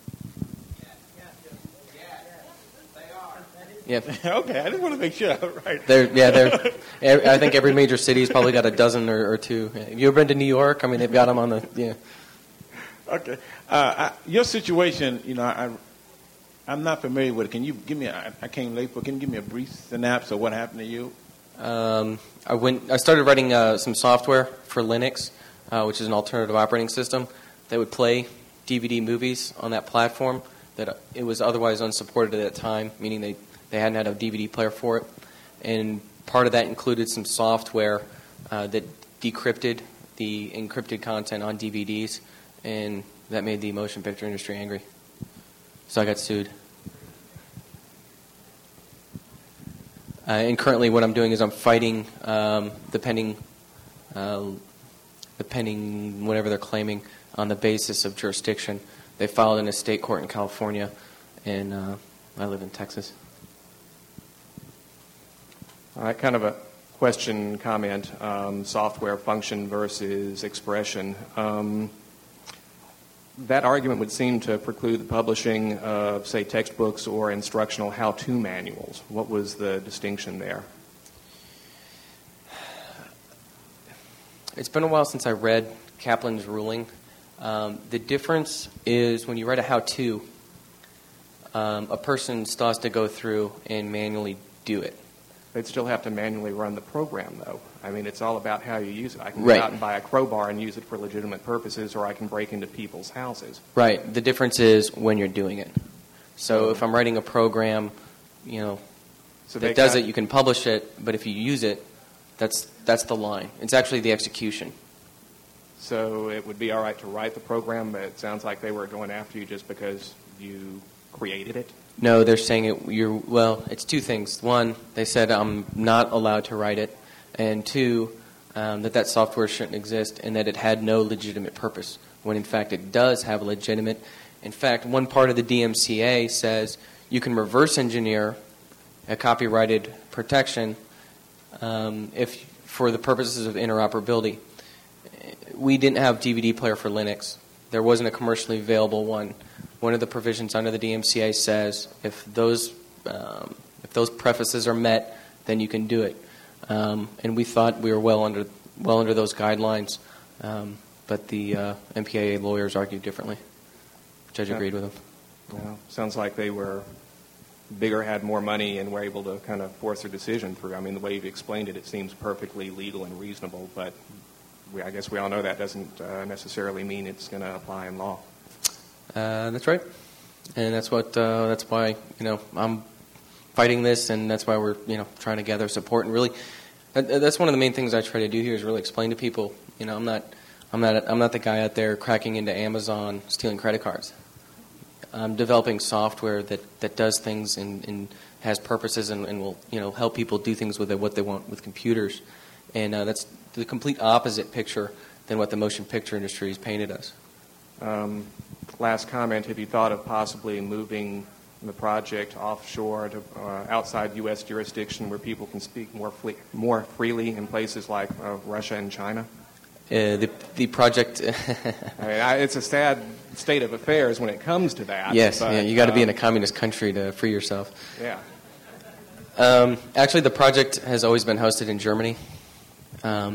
Yeah. Okay, I just want to make sure. Right. They're, yeah, they're. I think every major city's probably got a dozen or, or two. Have you ever been to New York? I mean, they've got them on the. Yeah. Okay. Uh, I, your situation, you know, I, I'm not familiar with it. Can you give me? A, I came late, but can you give me a brief synopsis of what happened to you? Um, I went. I started writing uh, some software for Linux, uh, which is an alternative operating system that would play D V D movies on that platform. That it was otherwise unsupported at that time, meaning they. They hadn't had a D V D player for it. And part of that included some software uh, that decrypted the encrypted content on D V Ds, and that made the motion picture industry angry. So I got sued. Uh, and currently what I'm doing is I'm fighting um, the pending, uh, the pending whatever they're claiming on the basis of jurisdiction. They filed in a state court in California, and uh, I live in Texas. All right, kind of a question, comment, um, software function versus expression. Um, that argument would seem to preclude the publishing of, say, textbooks or instructional how-to manuals. What was the distinction there? It's been a while since I read Kaplan's ruling. Um, the difference is when you write a how-to, um, a person still has to go through and manually do it. They'd still have to manually run the program, though. I mean, it's all about how you use it. I can right. go out and buy a crowbar and use it for legitimate purposes, or I can break into people's houses. Right. The difference is when you're doing it. So if I'm writing a program, you know, so that does it, you can publish it, but if you use it, that's that's the line. It's actually the execution. So it would be all right to write the program, but it sounds like they were going after you just because you created it? No, they're saying it. You're well. It's two things. One, they said I'm not allowed to write it, and two, um, that that software shouldn't exist, and that it had no legitimate purpose. When in fact it does have a legitimate. In fact, one part of the D M C A says you can reverse engineer a copyrighted protection um, if for the purposes of interoperability. We didn't have D V D player for Linux. There wasn't a commercially available one. one of the provisions under the D M C A says if those um, if those prefaces are met, then you can do it. Um, and we thought we were well under well under those guidelines, um, but the uh, M P A A lawyers argued differently. The judge Yeah. agreed with them. Well, sounds like they were bigger, had more money, and were able to kind of force their decision through. I mean, the way you've explained it, it seems perfectly legal and reasonable, but we, I guess we all know that doesn't uh, necessarily mean it's going to apply in law. Uh, that's right, and that's what uh, that's why you know I'm fighting this, and that's why we're you know trying to gather support. And really, that, that's one of the main things I try to do here is really explain to people. You know, I'm not I'm not I'm not the guy out there cracking into Amazon stealing credit cards. I'm developing software that, that does things and, and has purposes and, and will you know help people do things with it, what they want with computers, and uh, that's the complete opposite picture than what the motion picture industry has painted us. Um, last comment, have you thought of possibly moving the project offshore to uh, outside U S jurisdiction where people can speak more fle- more freely in places like uh, Russia and China? Uh, the the project. I mean, I, it's a sad state of affairs when it comes to that. Yes, but, yeah, you got to uh, be in a communist country to free yourself. Yeah. Um, actually, the project has always been hosted in Germany. Um,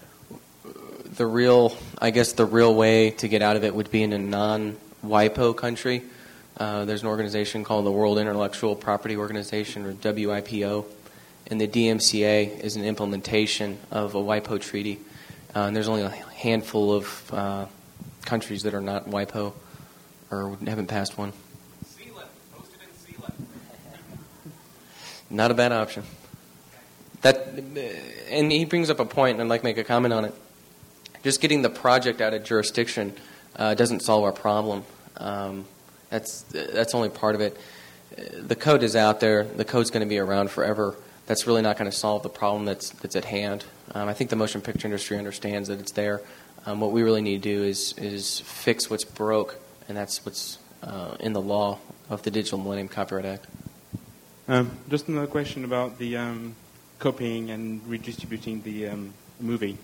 the real, I guess, the real way to get out of it would be in a non-WIPO country. Uh, there's an organization called the World Intellectual Property Organization, or W I P O, and the D M C A is an implementation of a WIPO treaty. Uh, and there's only a handful of uh, countries that are not WIPO or haven't passed one. C L I P, hosted in C L I P. Not a bad option. That, and he brings up a point, and I'd like to make a comment on it. Just getting the project out of jurisdiction uh, doesn't solve our problem. Um, that's that's only part of it. The code is out there. The code's going to be around forever. That's really not going to solve the problem that's that's at hand. Um, I think the motion picture industry understands that it's there. Um, what we really need to do is is fix what's broke, and that's what's uh, in the law of the Digital Millennium Copyright Act. Um, just another question about the um, copying and redistributing the um, movie.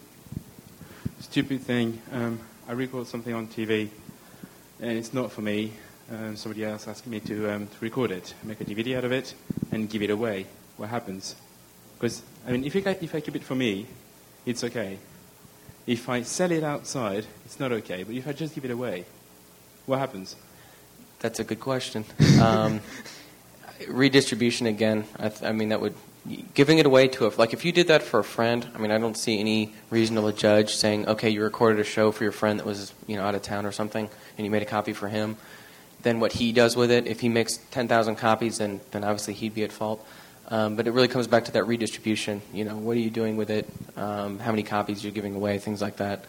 Stupid thing. Um, I recorded something on T V, and it's not for me. Um, somebody else asked me to, um, to record it, make a D V D out of it, and give it away. What happens? Because I mean, if, it, if I keep it for me, it's okay. If I sell it outside, it's not okay. But if I just give it away, what happens? That's a good question. Um, redistribution again. I, th- I mean, that would giving it away to a like if you did that for a friend. I mean, I don't see any reasonable judge saying, okay, you recorded a show for your friend that was you know out of town or something, and you made a copy for him. Then what he does with it, if he makes ten thousand copies, then then obviously he'd be at fault. Um, but it really comes back to that redistribution. You know, what are you doing with it? Um, how many copies you're giving away? Things like that.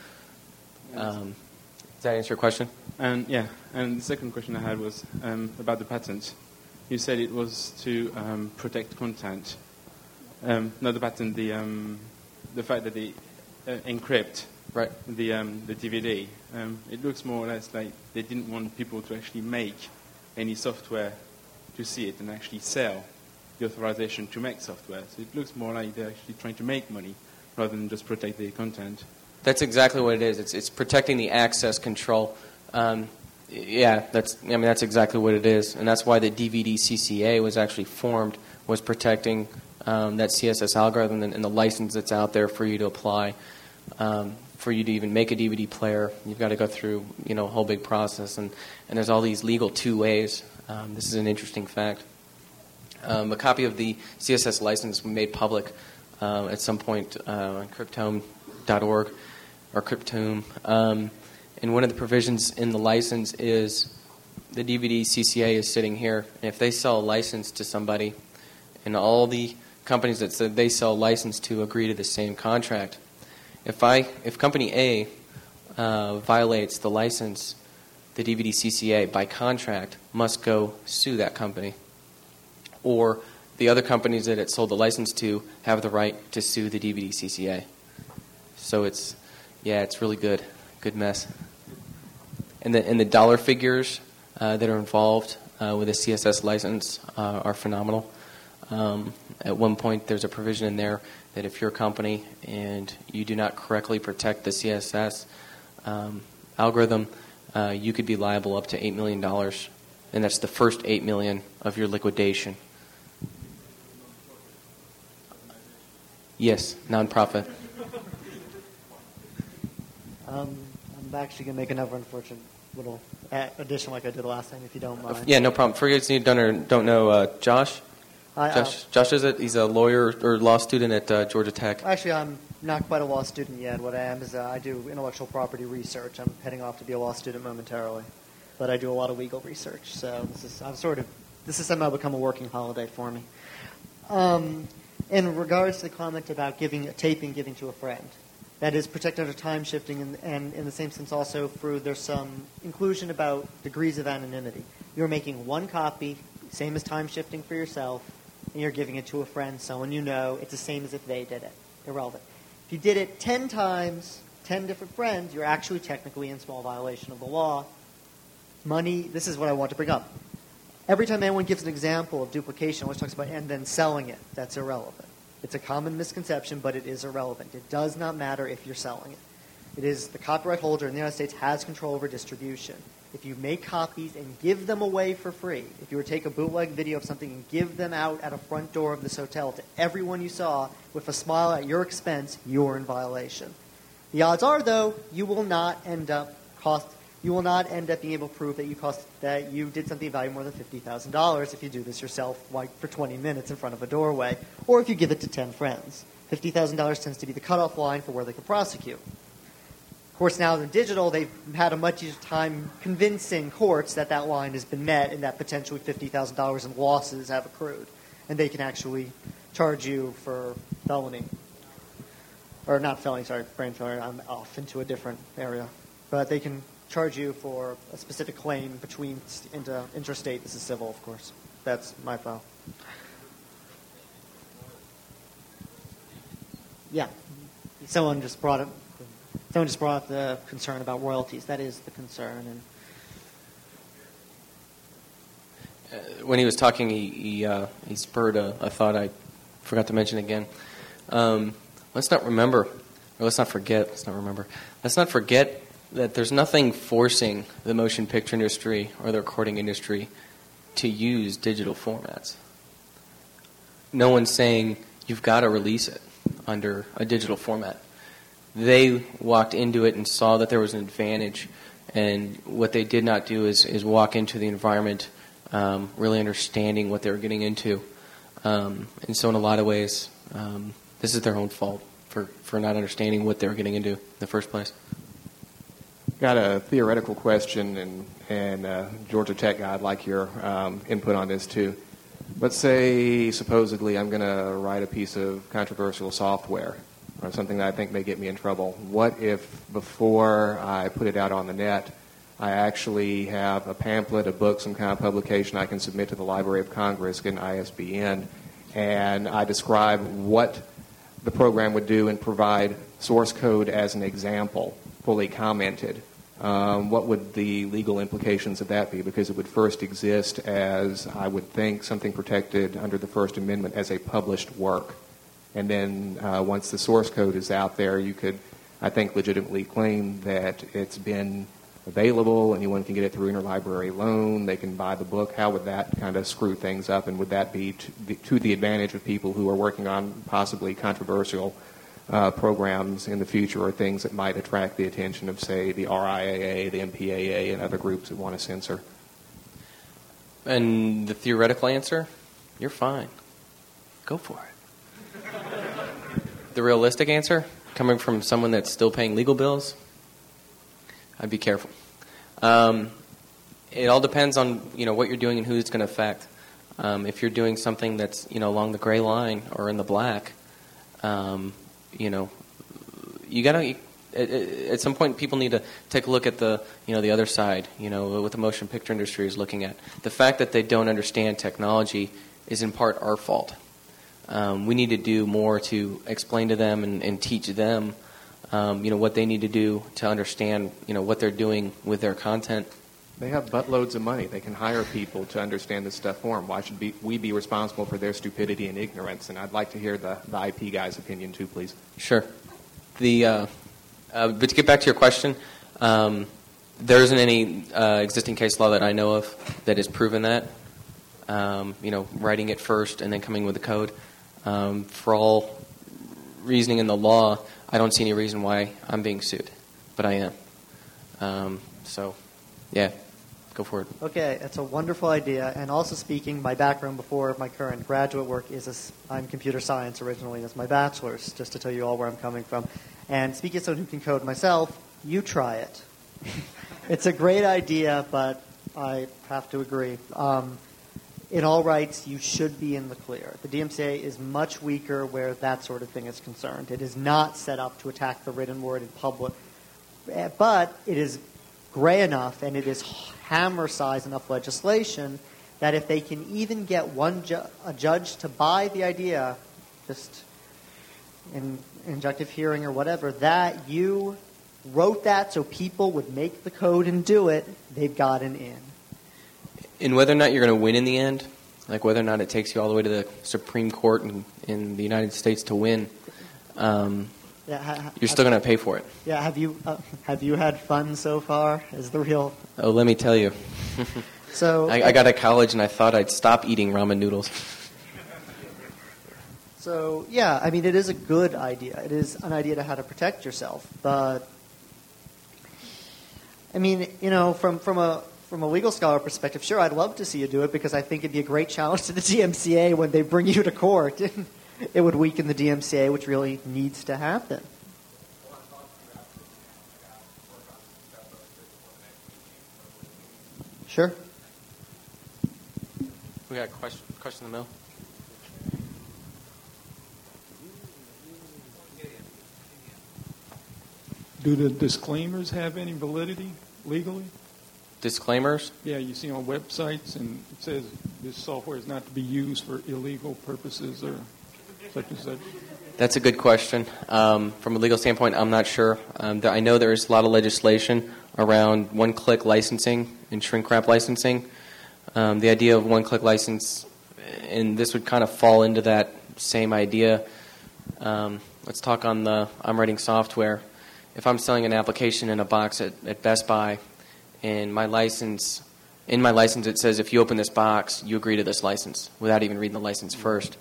Um, does that answer your question? And yeah, and the second question I had was um, about the patent. You said it was to um, protect content. Um, not the patent, the um, the fact that they uh, encrypt right. the um, the D V D. Um, it looks more or less like they didn't want people to actually make any software to see it and actually sell the authorization to make software. So it looks more like they're actually trying to make money rather than just protect the content. That's exactly what it is. It's it's protecting the access control. Um, yeah, that's I mean that's exactly what it is, and that's why the D V D C C A was actually formed, was protecting um, that C S S algorithm and, and the license that's out there for you to apply. Um, for you to even make a D V D player, you've got to go through you know a whole big process, and, and there's all these legal two ways. Um, this is an interesting fact. Um, a copy of the C S S license was made public uh, at some point uh, on cryptome dot org or Cryptome. Um, and one of the provisions in the license is the D V D C C A is sitting here. And if they sell a license to somebody, and all the companies that said they sell a license to agree to the same contract, if I if company A uh, violates the license, the D V D C C A by contract must go sue that company. Or the other companies that it sold the license to have the right to sue the D V D C C A. So it's, yeah, it's really good. Good mess. And the, and the dollar figures uh, that are involved uh, with a C S S license uh, are phenomenal. Um, at one point, there's a provision in there that if you're a company and you do not correctly protect the C S S um, algorithm, uh, you could be liable up to eight million dollars and that's the first eight million of your liquidation. Yes, nonprofit. Um, I'm actually going to make another unfortunate little addition like I did last time, if you don't mind. Yeah, no problem. For you who don't, don't know, uh, Josh? I, Josh, uh, Josh is it? He's a lawyer or law student at uh, Georgia Tech. Actually, I'm not quite a law student yet. What I am is uh, I do intellectual property research. I'm heading off to be a law student momentarily, but I do a lot of legal research. So this is I'm sort of this has somehow become a working holiday for me. Um, in regards to the comment about giving a taping, giving to a friend, that is protected under time shifting, and, and in the same sense also through there's some inclusion about degrees of anonymity. You're making one copy, same as time shifting for yourself, and you're giving it to a friend, someone you know. It's the same as if they did it. Irrelevant. If you did it ten times, ten different friends, you're actually technically in small violation of the law. Money, this is what I want to bring up. Every time anyone gives an example of duplication, always talks about and then selling it. That's irrelevant. It's a common misconception, but it is irrelevant. It does not matter if you're selling it. It is the copyright holder in the United States has control over distribution. If you make copies and give them away for free, if you were to take a bootleg video of something and give them out at a front door of this hotel to everyone you saw with a smile at your expense, you're in violation. The odds are, though, you will not end up cost. You will not end up being able to prove that you cost that you did something of value more than fifty thousand dollars if you do this yourself, like for twenty minutes in front of a doorway, or if you give it to ten friends. Fifty thousand dollars tends to be the cutoff line for where they can prosecute. Of course, now in digital, they've had a much easier time convincing courts that that line has been met and that potentially fifty thousand dollars in losses have accrued, and they can actually charge you for felony. Or not felony, sorry, brain failure. I'm off into a different area. But they can charge you for a specific claim between inter, interstate. This is civil, of course. That's my file. Yeah. Someone just brought it. Someone just brought up the concern about royalties. That is the concern. And uh, when he was talking, he he, uh, he spurred a, a thought I forgot to mention again. Um, let's not remember, or let's not forget. Let's not remember. Let's not forget that there's nothing forcing the motion picture industry or the recording industry to use digital formats. No one's saying you've got to release it under a digital format. They walked into it and saw that there was an advantage, and what they did not do is, is walk into the environment um, really understanding what they were getting into. Um, and so in a lot of ways, um, this is their own fault for, for not understanding what they were getting into in the first place. Got a theoretical question, and, and uh, Georgia Tech guy, I'd like your um, input on this too. Let's say, supposedly, I'm going to write a piece of controversial software or something that I think may get me in trouble. What if before I put it out on the net, I actually have a pamphlet, a book, some kind of publication I can submit to the Library of Congress, get an I S B N, and I describe what the program would do and provide source code as an example, fully commented? Um, what would the legal implications of that be? Because it would first exist as, I would think, something protected under the First Amendment as a published work. And then uh, once the source code is out there, you could, I think, legitimately claim that it's been available, anyone can get it through interlibrary loan, they can buy the book. How would that kind of screw things up, and would that be to the, to the advantage of people who are working on possibly controversial uh, programs in the future, or things that might attract the attention of, say, the R I A A, the M P A A, and other groups that want to censor? And the theoretical answer? You're fine. Go for it. The realistic answer, coming from someone that's still paying legal bills, I'd be careful. Um, it all depends on, you know, what you're doing and who it's going to affect. Um, if you're doing something that's, you know, along the gray line or in the black, um, you know, you got to. At some point, people need to take a look at the, you know, the other side. You know, what the motion picture industry is looking at. The fact that they don't understand technology is in part our fault. Um, we need to do more to explain to them and, and teach them, um, you know, what they need to do to understand, you know, what they're doing with their content. They have buttloads of money. They can hire people to understand this stuff for them. Why should be, we be responsible for their stupidity and ignorance? And I'd like to hear the, the I P guy's opinion too, please. Sure. The uh, uh, but to get back to your question, um, there isn't any uh, existing case law that I know of that has proven that. Um, you know, writing it first and then coming with the code. Um, for all reasoning in the law, I don't see any reason why I'm being sued, but I am. Um, so, yeah, go for it. Okay, it's a wonderful idea. And also speaking, my background before my current graduate work is a, I'm computer science originally. That's my bachelor's, just to tell you all where I'm coming from. And speaking as someone who can code myself, you try it. It's a great idea, but I have to agree. Um, in all rights, you should be in the clear. The D M C A is much weaker where that sort of thing is concerned. It is not set up to attack the written word in public, but it is gray enough and it is hammer-size enough legislation that if they can even get one ju- a judge to buy the idea, just in injunctive hearing or whatever, that you wrote that so people would make the code and do it, they've got an in. And whether or not you're going to win in the end, like whether or not it takes you all the way to the Supreme Court in, in the United States to win, um, yeah, ha- you're still going to pay for it. Yeah, have you uh, have you had fun so far? Is the real? Oh, let me tell you. So I, I got to college and I thought I'd stop eating ramen noodles. So yeah, I mean, it is a good idea. It is an idea to how to protect yourself, but I mean, you know, from from a From a legal scholar perspective, sure, I'd love to see you do it because I think it'd be a great challenge to the D M C A when they bring you to court. It would weaken the D M C A, which really needs to happen. Sure. We got a question, question in the middle. Do the disclaimers have any validity legally? Disclaimers? Yeah, you see on websites, and it says this software is not to be used for illegal purposes or such and such. That's a good question. Um, from a legal standpoint, I'm not sure. Um, there, I know there is a lot of legislation around one-click licensing and shrink-wrap licensing. Um, the idea of one-click license, and this would kind of fall into that same idea. Um, let's talk on the I'm writing software. If I'm selling an application in a box at, at Best Buy, and my license, in my license it says if you open this box, you agree to this license without even reading the license first.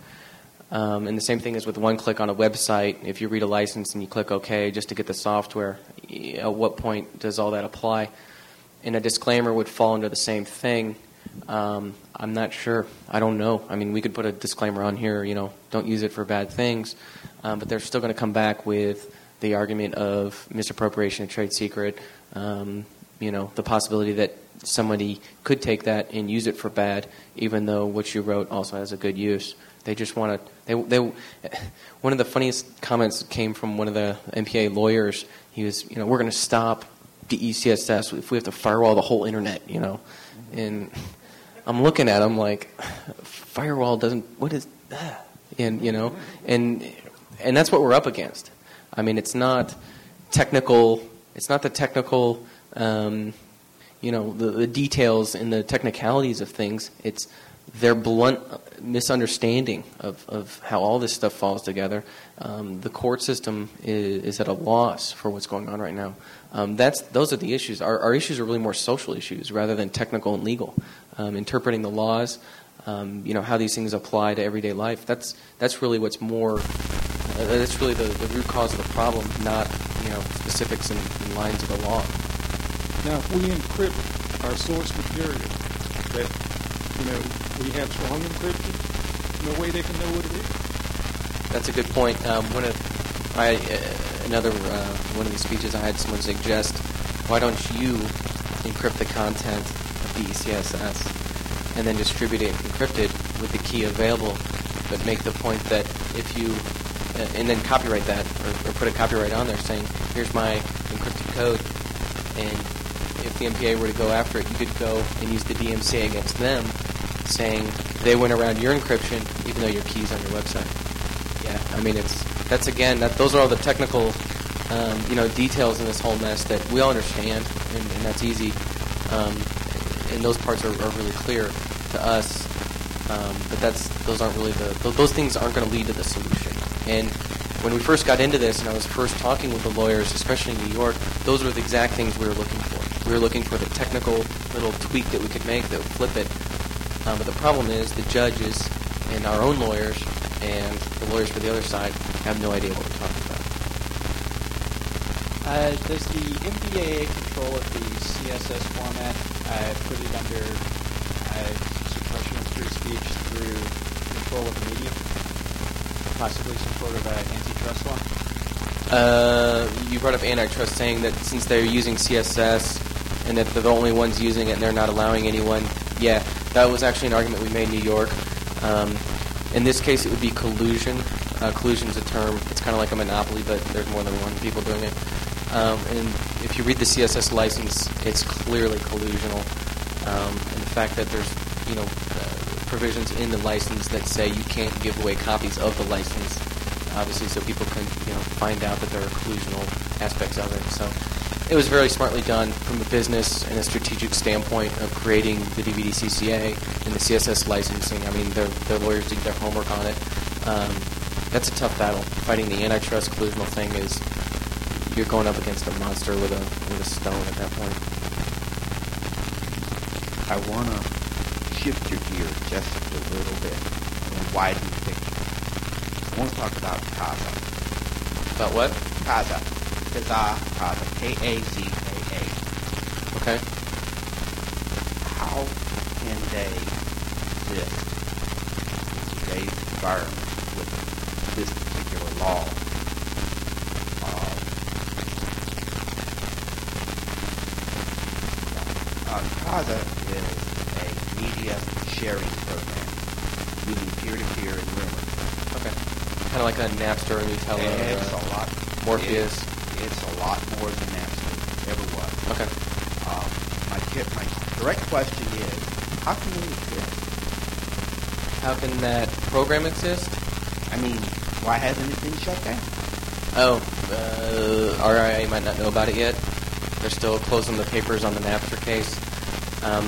Um, and the same thing is with one click on a website. If you read a license and you click OK just to get the software, at what point does all that apply? And a disclaimer would fall into the same thing. Um, I'm not sure. I don't know. I mean, we could put a disclaimer on here, you know, don't use it for bad things. Um, but they're still going to come back with the argument of misappropriation of trade secret, um, you know, the possibility that somebody could take that and use it for bad, even though what you wrote also has a good use. They just want to. They, they. One of the funniest comments came from one of the M P A lawyers. He was, you know, we're going to stop the E C S S if we have to firewall the whole internet, you know. And I'm looking at him like, firewall doesn't. What is that? And you know, and and that's what we're up against. I mean, it's not technical. It's not the technical. Um, you know, the, the details and the technicalities of things. It's their blunt misunderstanding of, of how all this stuff falls together. Um, the court system is, is at a loss for what's going on right now. Um, that's those are the issues. Our, our issues are really more social issues rather than technical and legal. Um, interpreting the laws, um, you know, how these things apply to everyday life. That's that's really what's more. Uh, that's really the, the root cause of the problem, not you know specifics and, and lines of the law. Now, if we encrypt our source material, that, you know, we have strong encryption, no way they can know what it is. That's a good point. Um, one of I uh, another uh, one of these speeches, I had someone suggest, why don't you encrypt the content of the E C S S and then distribute it encrypted with the key available, but make the point that if you uh, and then copyright that or, or put a copyright on there saying, here's my encrypted code, and if the M P A were to go after it, you could go and use the D M C A against them, saying they went around your encryption, even though your key's on your website. Yeah, I mean, it's that's again, that those are all the technical, um, you know, details in this whole mess that we all understand, and, and that's easy, um, and those parts are, are really clear to us. Um, but that's those aren't really the those things aren't going to lead to the solution. And when we first got into this and I was first talking with the lawyers, especially in New York, those were the exact things we were looking for. We were looking for the technical little tweak that we could make that would flip it. Um, but the problem is the judges and our own lawyers and the lawyers for the other side have no idea what we're talking about. Uh, does the M P A A control of the C S S format uh, put it under uh, suppression of free speech through control of the media? Possibly some sort of uh, antitrust law? Uh, you brought up antitrust, saying that since they're using C S S and that they're the only ones using it and they're not allowing anyone. Yeah, that was actually an argument we made in New York. Um, in this case, it would be collusion. Uh, collusion is a term. It's kind of like a monopoly, but there's more than one people doing it. Um, and if you read the C S S license, it's clearly collusional. Um, and the fact that there's, you know, uh, provisions in the license that say you can't give away copies of the license, obviously, so people can, you know, find out that there are collusional aspects of it. So it was very smartly done from a business and a strategic standpoint of creating the D V D C C A and the C S S licensing. I mean, their their lawyers did their homework on it. Um, that's a tough battle. Fighting the antitrust collusional thing is, you're going up against a monster with a with a stone at that point. I want to shift your gear just a little bit and widen the picture. I want to talk about Kaza. About what? Kaza. Kaza. Kaza. K A Z A A. Okay. How can they exist in today's environment with this particular law? Uh, uh, Kaza is a media sharing program using peer-to-peer and rumor. Okay. Kind of like a Napster or Nutella. It's or a lot. Morpheus. It's, it's a lot more than Napster ever was. Okay. Um, my my direct question is, how can it exist? How can that program exist? I mean, why hasn't it been shut down? Oh, uh, R I A might not know about it yet. They're still closing the papers on the Napster case. Um,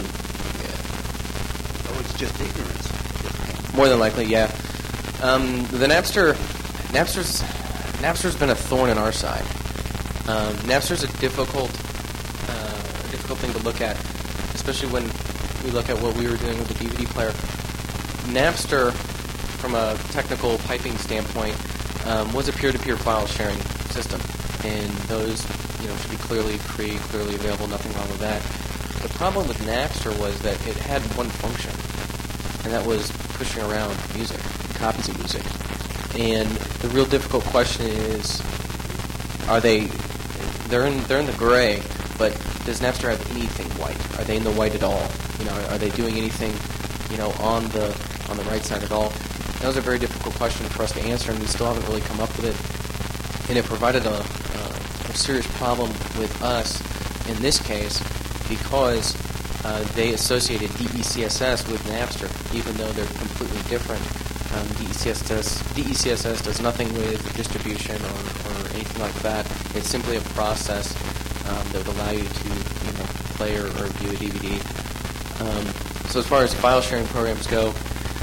yeah. Oh, it's just ignorance. More than likely, yeah. Um, the Napster, Napster's, Napster's been a thorn in our side. Um, Napster's a difficult, uh, difficult thing to look at, especially when we look at what we were doing with the D V D player. Napster, from a technical piping standpoint, um, was a peer-to-peer file sharing system, and those, you know, should be clearly free, clearly available. Nothing wrong with that. The problem with Napster was that it had one function, and that was pushing around music, copies of music. And the real difficult question is, are they? They're in they're in the gray, but does Napster have anything white? Are they in the white at all? You know, are they doing anything, you know, on the on the right side at all? That was a very difficult question for us to answer, and we still haven't really come up with it. And it provided a, a, a serious problem with us in this case because uh, they associated D E C S S with Napster, even though they're completely different. Um, D E C S S, D E C S S does nothing with distribution or, or anything like that. It's simply a process um, that would allow you to, you know, play or, or view a D V D. Um, so as far as file sharing programs go,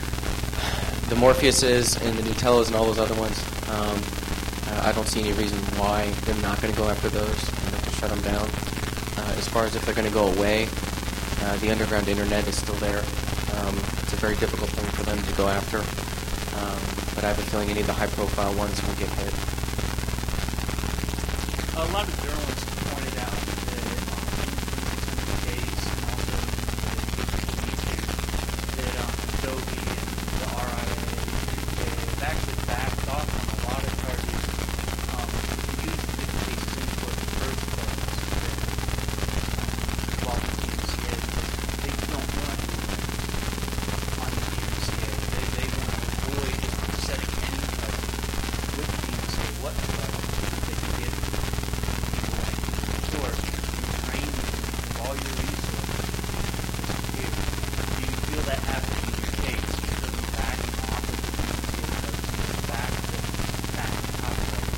the Morpheuses and the Nutellas and all those other ones, um, uh, I don't see any reason why they're not going to go after those and to shut them down. Uh, as far as if they're going to go away, uh, the underground internet is still there. Um, it's a very difficult thing for them to go after. Um, but I have a feeling any of the high-profile ones will get hit. A lot of journalists pointed out that um, in the case and also YouTube that um, Adobe and the R I A have actually backed off on a lot of charges um, to use the cases input in the first place. While the D M C A, they don't want on the D M C A. They, they want to avoid setting any precedent with the D M C A whatsoever. They can get people in court and train them with all your resources to disappear. Do you feel that happening in your case? You're looking back off of the D M C A, looking back to back to copyright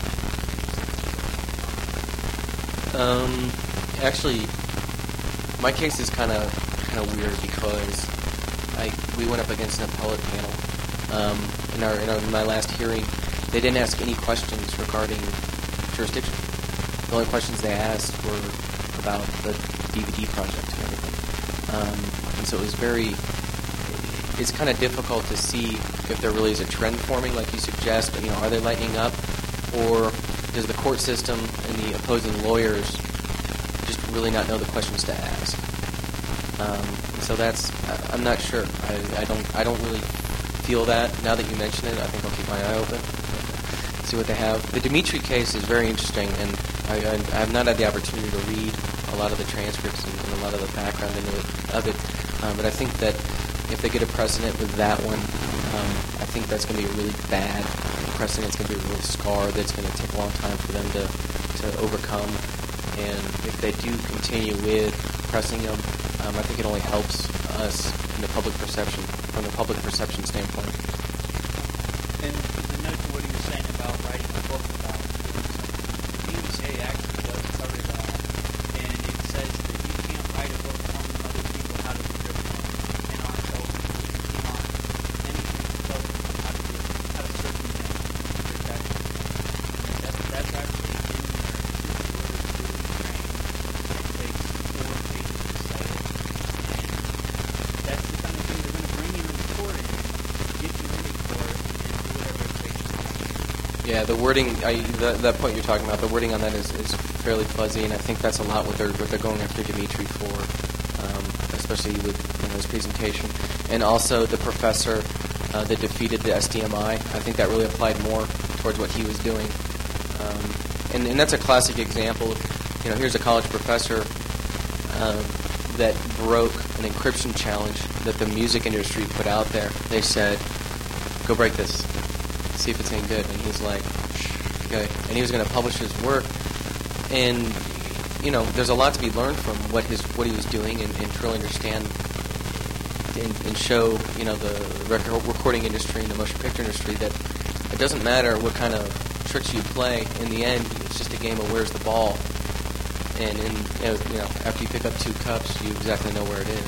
law? Um, actually, my case is kind of kind of weird because I we went up against an appellate panel. Um, in our in, our, in my last hearing, they didn't ask any questions regarding jurisdiction. The only questions they asked were about the D V D project and everything. Um, and so it was very, it's kind of difficult to see if there really is a trend forming like you suggest. You know, are they lightening up, or does the court system and the opposing lawyers just really not know the questions to ask? Um, so that's, I, I'm not sure. I, I don't, I don't really feel that. Now that you mention it, I think I'll keep my eye open, see what they have. The Dimitri case is very interesting, and I, I, I have not had the opportunity to read a lot of the transcripts and, and a lot of the background into it, of it, um, but I think that if they get a precedent with that one, um, I think that's going to be a really bad precedent. It's going to be a real scar that's going to take a long time for them to, to overcome, and if they do continue with pressing them, um, I think it only helps us in the public perception, from the public perception standpoint. And the note to what he was saying about writing a book about it, the D M C A actually does cover it all, and it says that you can't write a book telling other people how to decrypt them, you cannot tell people, you cannot anything to tell people how to do, how to circumvent protection. And that, that's actually in there. It takes four pages to cite it, and that's the kind of thing they're going to bring you into court and get you into court and do whatever it takes to do. Yeah, the wording, I, the, that point you're talking about, the wording on that is, is fairly fuzzy, and I think that's a lot what they're what they're going after Dimitri for, um, especially with you know, his presentation, and also the professor uh, that defeated the S D M I. I think that really applied more towards what he was doing, um, and and that's a classic example of, you know, here's a college professor uh, that broke an encryption challenge that the music industry put out there. They said, "Go break this. See if it's any good." And he's like, okay. And he was going to publish his work. And, you know, there's a lot to be learned from what his what he was doing, and, and truly understand and, and show, you know, the record, recording industry and the motion picture industry that it doesn't matter what kind of tricks you play. In the end, it's just a game of where's the ball. And, and you know, you know, after you pick up two cups, you exactly know where it is.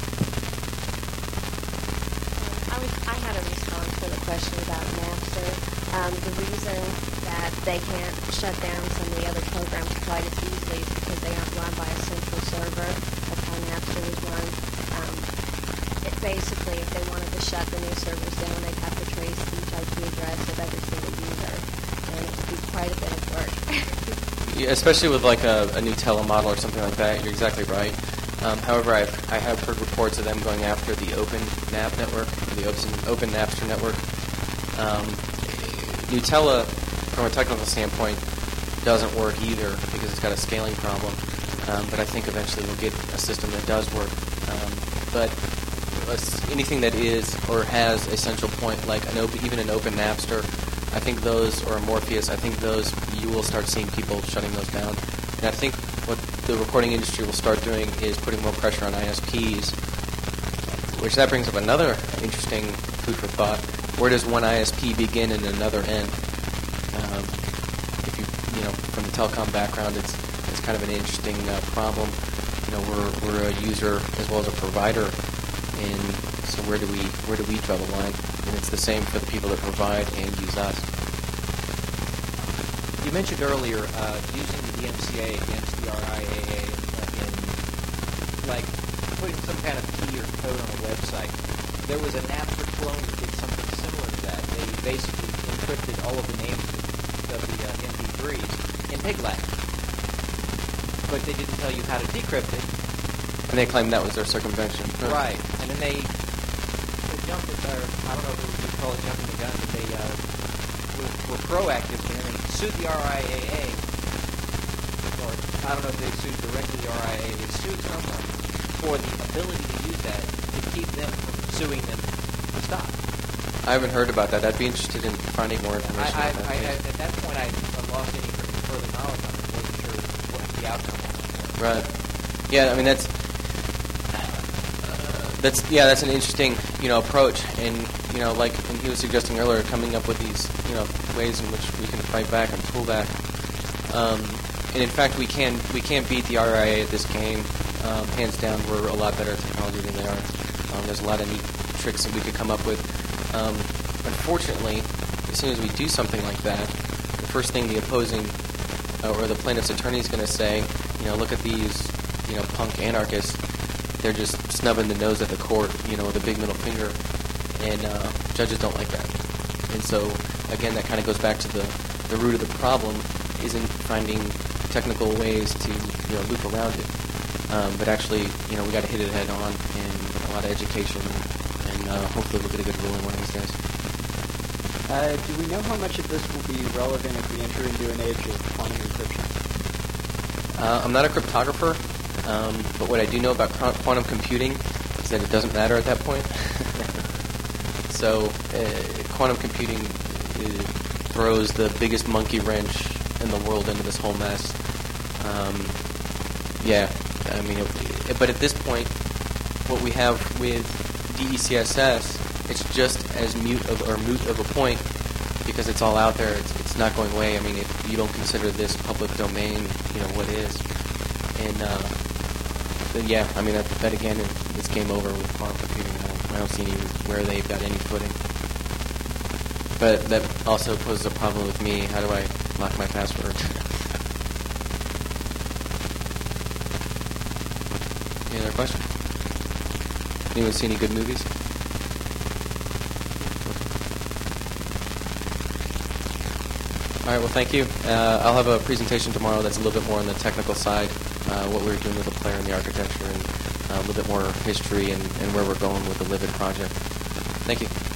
I, was, I had a response to the question about Napster. Um, the reason that they can't shut down some of the other programs quite as easily is because they aren't run by a central server. That's how Napster was run. Um, it basically, if they wanted to shut the new servers down, they'd have to trace each I P address of every single user, and it would be quite a bit of work. Yeah, especially with like a, a new telemodel or something like that. You're exactly right. Um, however, I've, I have heard reports of them going after the Open N A P network, or the Open, open Napster network. Um, Nutella, from a technical standpoint, doesn't work either because it's got a scaling problem. Um, but I think eventually we'll get a system that does work. Um, but anything that is or has a central point, like an open, even an Open Napster, I think those, or a Morpheus, I think those, you will start seeing people shutting those down. And I think what the recording industry will start doing is putting more pressure on I S Ps, which that brings up another interesting food for thought. Where does one I S P begin and another end? Um, if you, you know, from the telecom background, it's it's kind of an interesting uh, problem. You know, we're we're a user as well as a provider, and so where do we where do we draw the line? And it's the same for the people that provide and use us. You mentioned earlier uh, using the D M C A against the R I A A in, like, putting some kind of key or code on a website. There was a Napster clone that did something similar to that. They basically encrypted all of the names of the uh, M P threes in Piglat. But they didn't tell you how to decrypt it. And they claimed that was their circumvention. Right. And then they, they jumped at their, I don't know if it was, you call it jumping the gun, but they uh, were, were proactive and they sued the R I A A. Or I don't know if they sued directly the R I A A. They sued someone for the ability to use that to keep them from suing them to stop. I haven't heard about that. I'd be interested in finding more information I, I, about that. I, I, at that point, I lost any further knowledge on it. I wasn't sure what the outcome was. Right. Yeah, I mean, that's, that's yeah, that's an interesting, you know, approach. And, you know, like and he was suggesting earlier, coming up with these, you know, ways in which we can fight back and pull back. Um, and in fact, we can we can't beat the R I A at this game. Um, hands down, we're a lot better at technology than they are. Um, there's a lot of neat tricks that we could come up with. Um, unfortunately, as soon as we do something like that, the first thing the opposing uh, or the plaintiff's attorney is going to say, you know, look at these, you know, punk anarchists. They're just snubbing the nose at the court, you know, with a big middle finger, and uh, judges don't like that. And so, again, that kind of goes back to the, the root of the problem isn't finding technical ways to, you know, loop around it. Um, but actually, you know, we got to hit it head on, and a lot of education, and uh, hopefully we'll get a good ruling one of these days. Uh, do we know how much of this will be relevant if we enter into an age of quantum encryption? Uh, I'm not a cryptographer, um, but what I do know about quantum computing is that it doesn't matter at that point. So uh, quantum computing uh, throws the biggest monkey wrench in the world into this whole mess. Um, yeah, I mean, it, but at this point, what we have with D E C S S, it's just as mute of, or moot of a point because it's all out there. It's, it's not going away. I mean, if you don't consider this public domain, you know, what is. And uh, then, yeah, I mean, that, that again, it, it's game over with quantum computing. I don't, I don't see any where they've got any footing. But that also poses a problem with me. How do I lock my password? Any other questions? Anyone see any good movies? All right, well, thank you. Uh, I'll have a presentation tomorrow that's a little bit more on the technical side, uh, what we're doing with the player and the architecture, and uh, a little bit more history and, and where we're going with the Livid project. Thank you.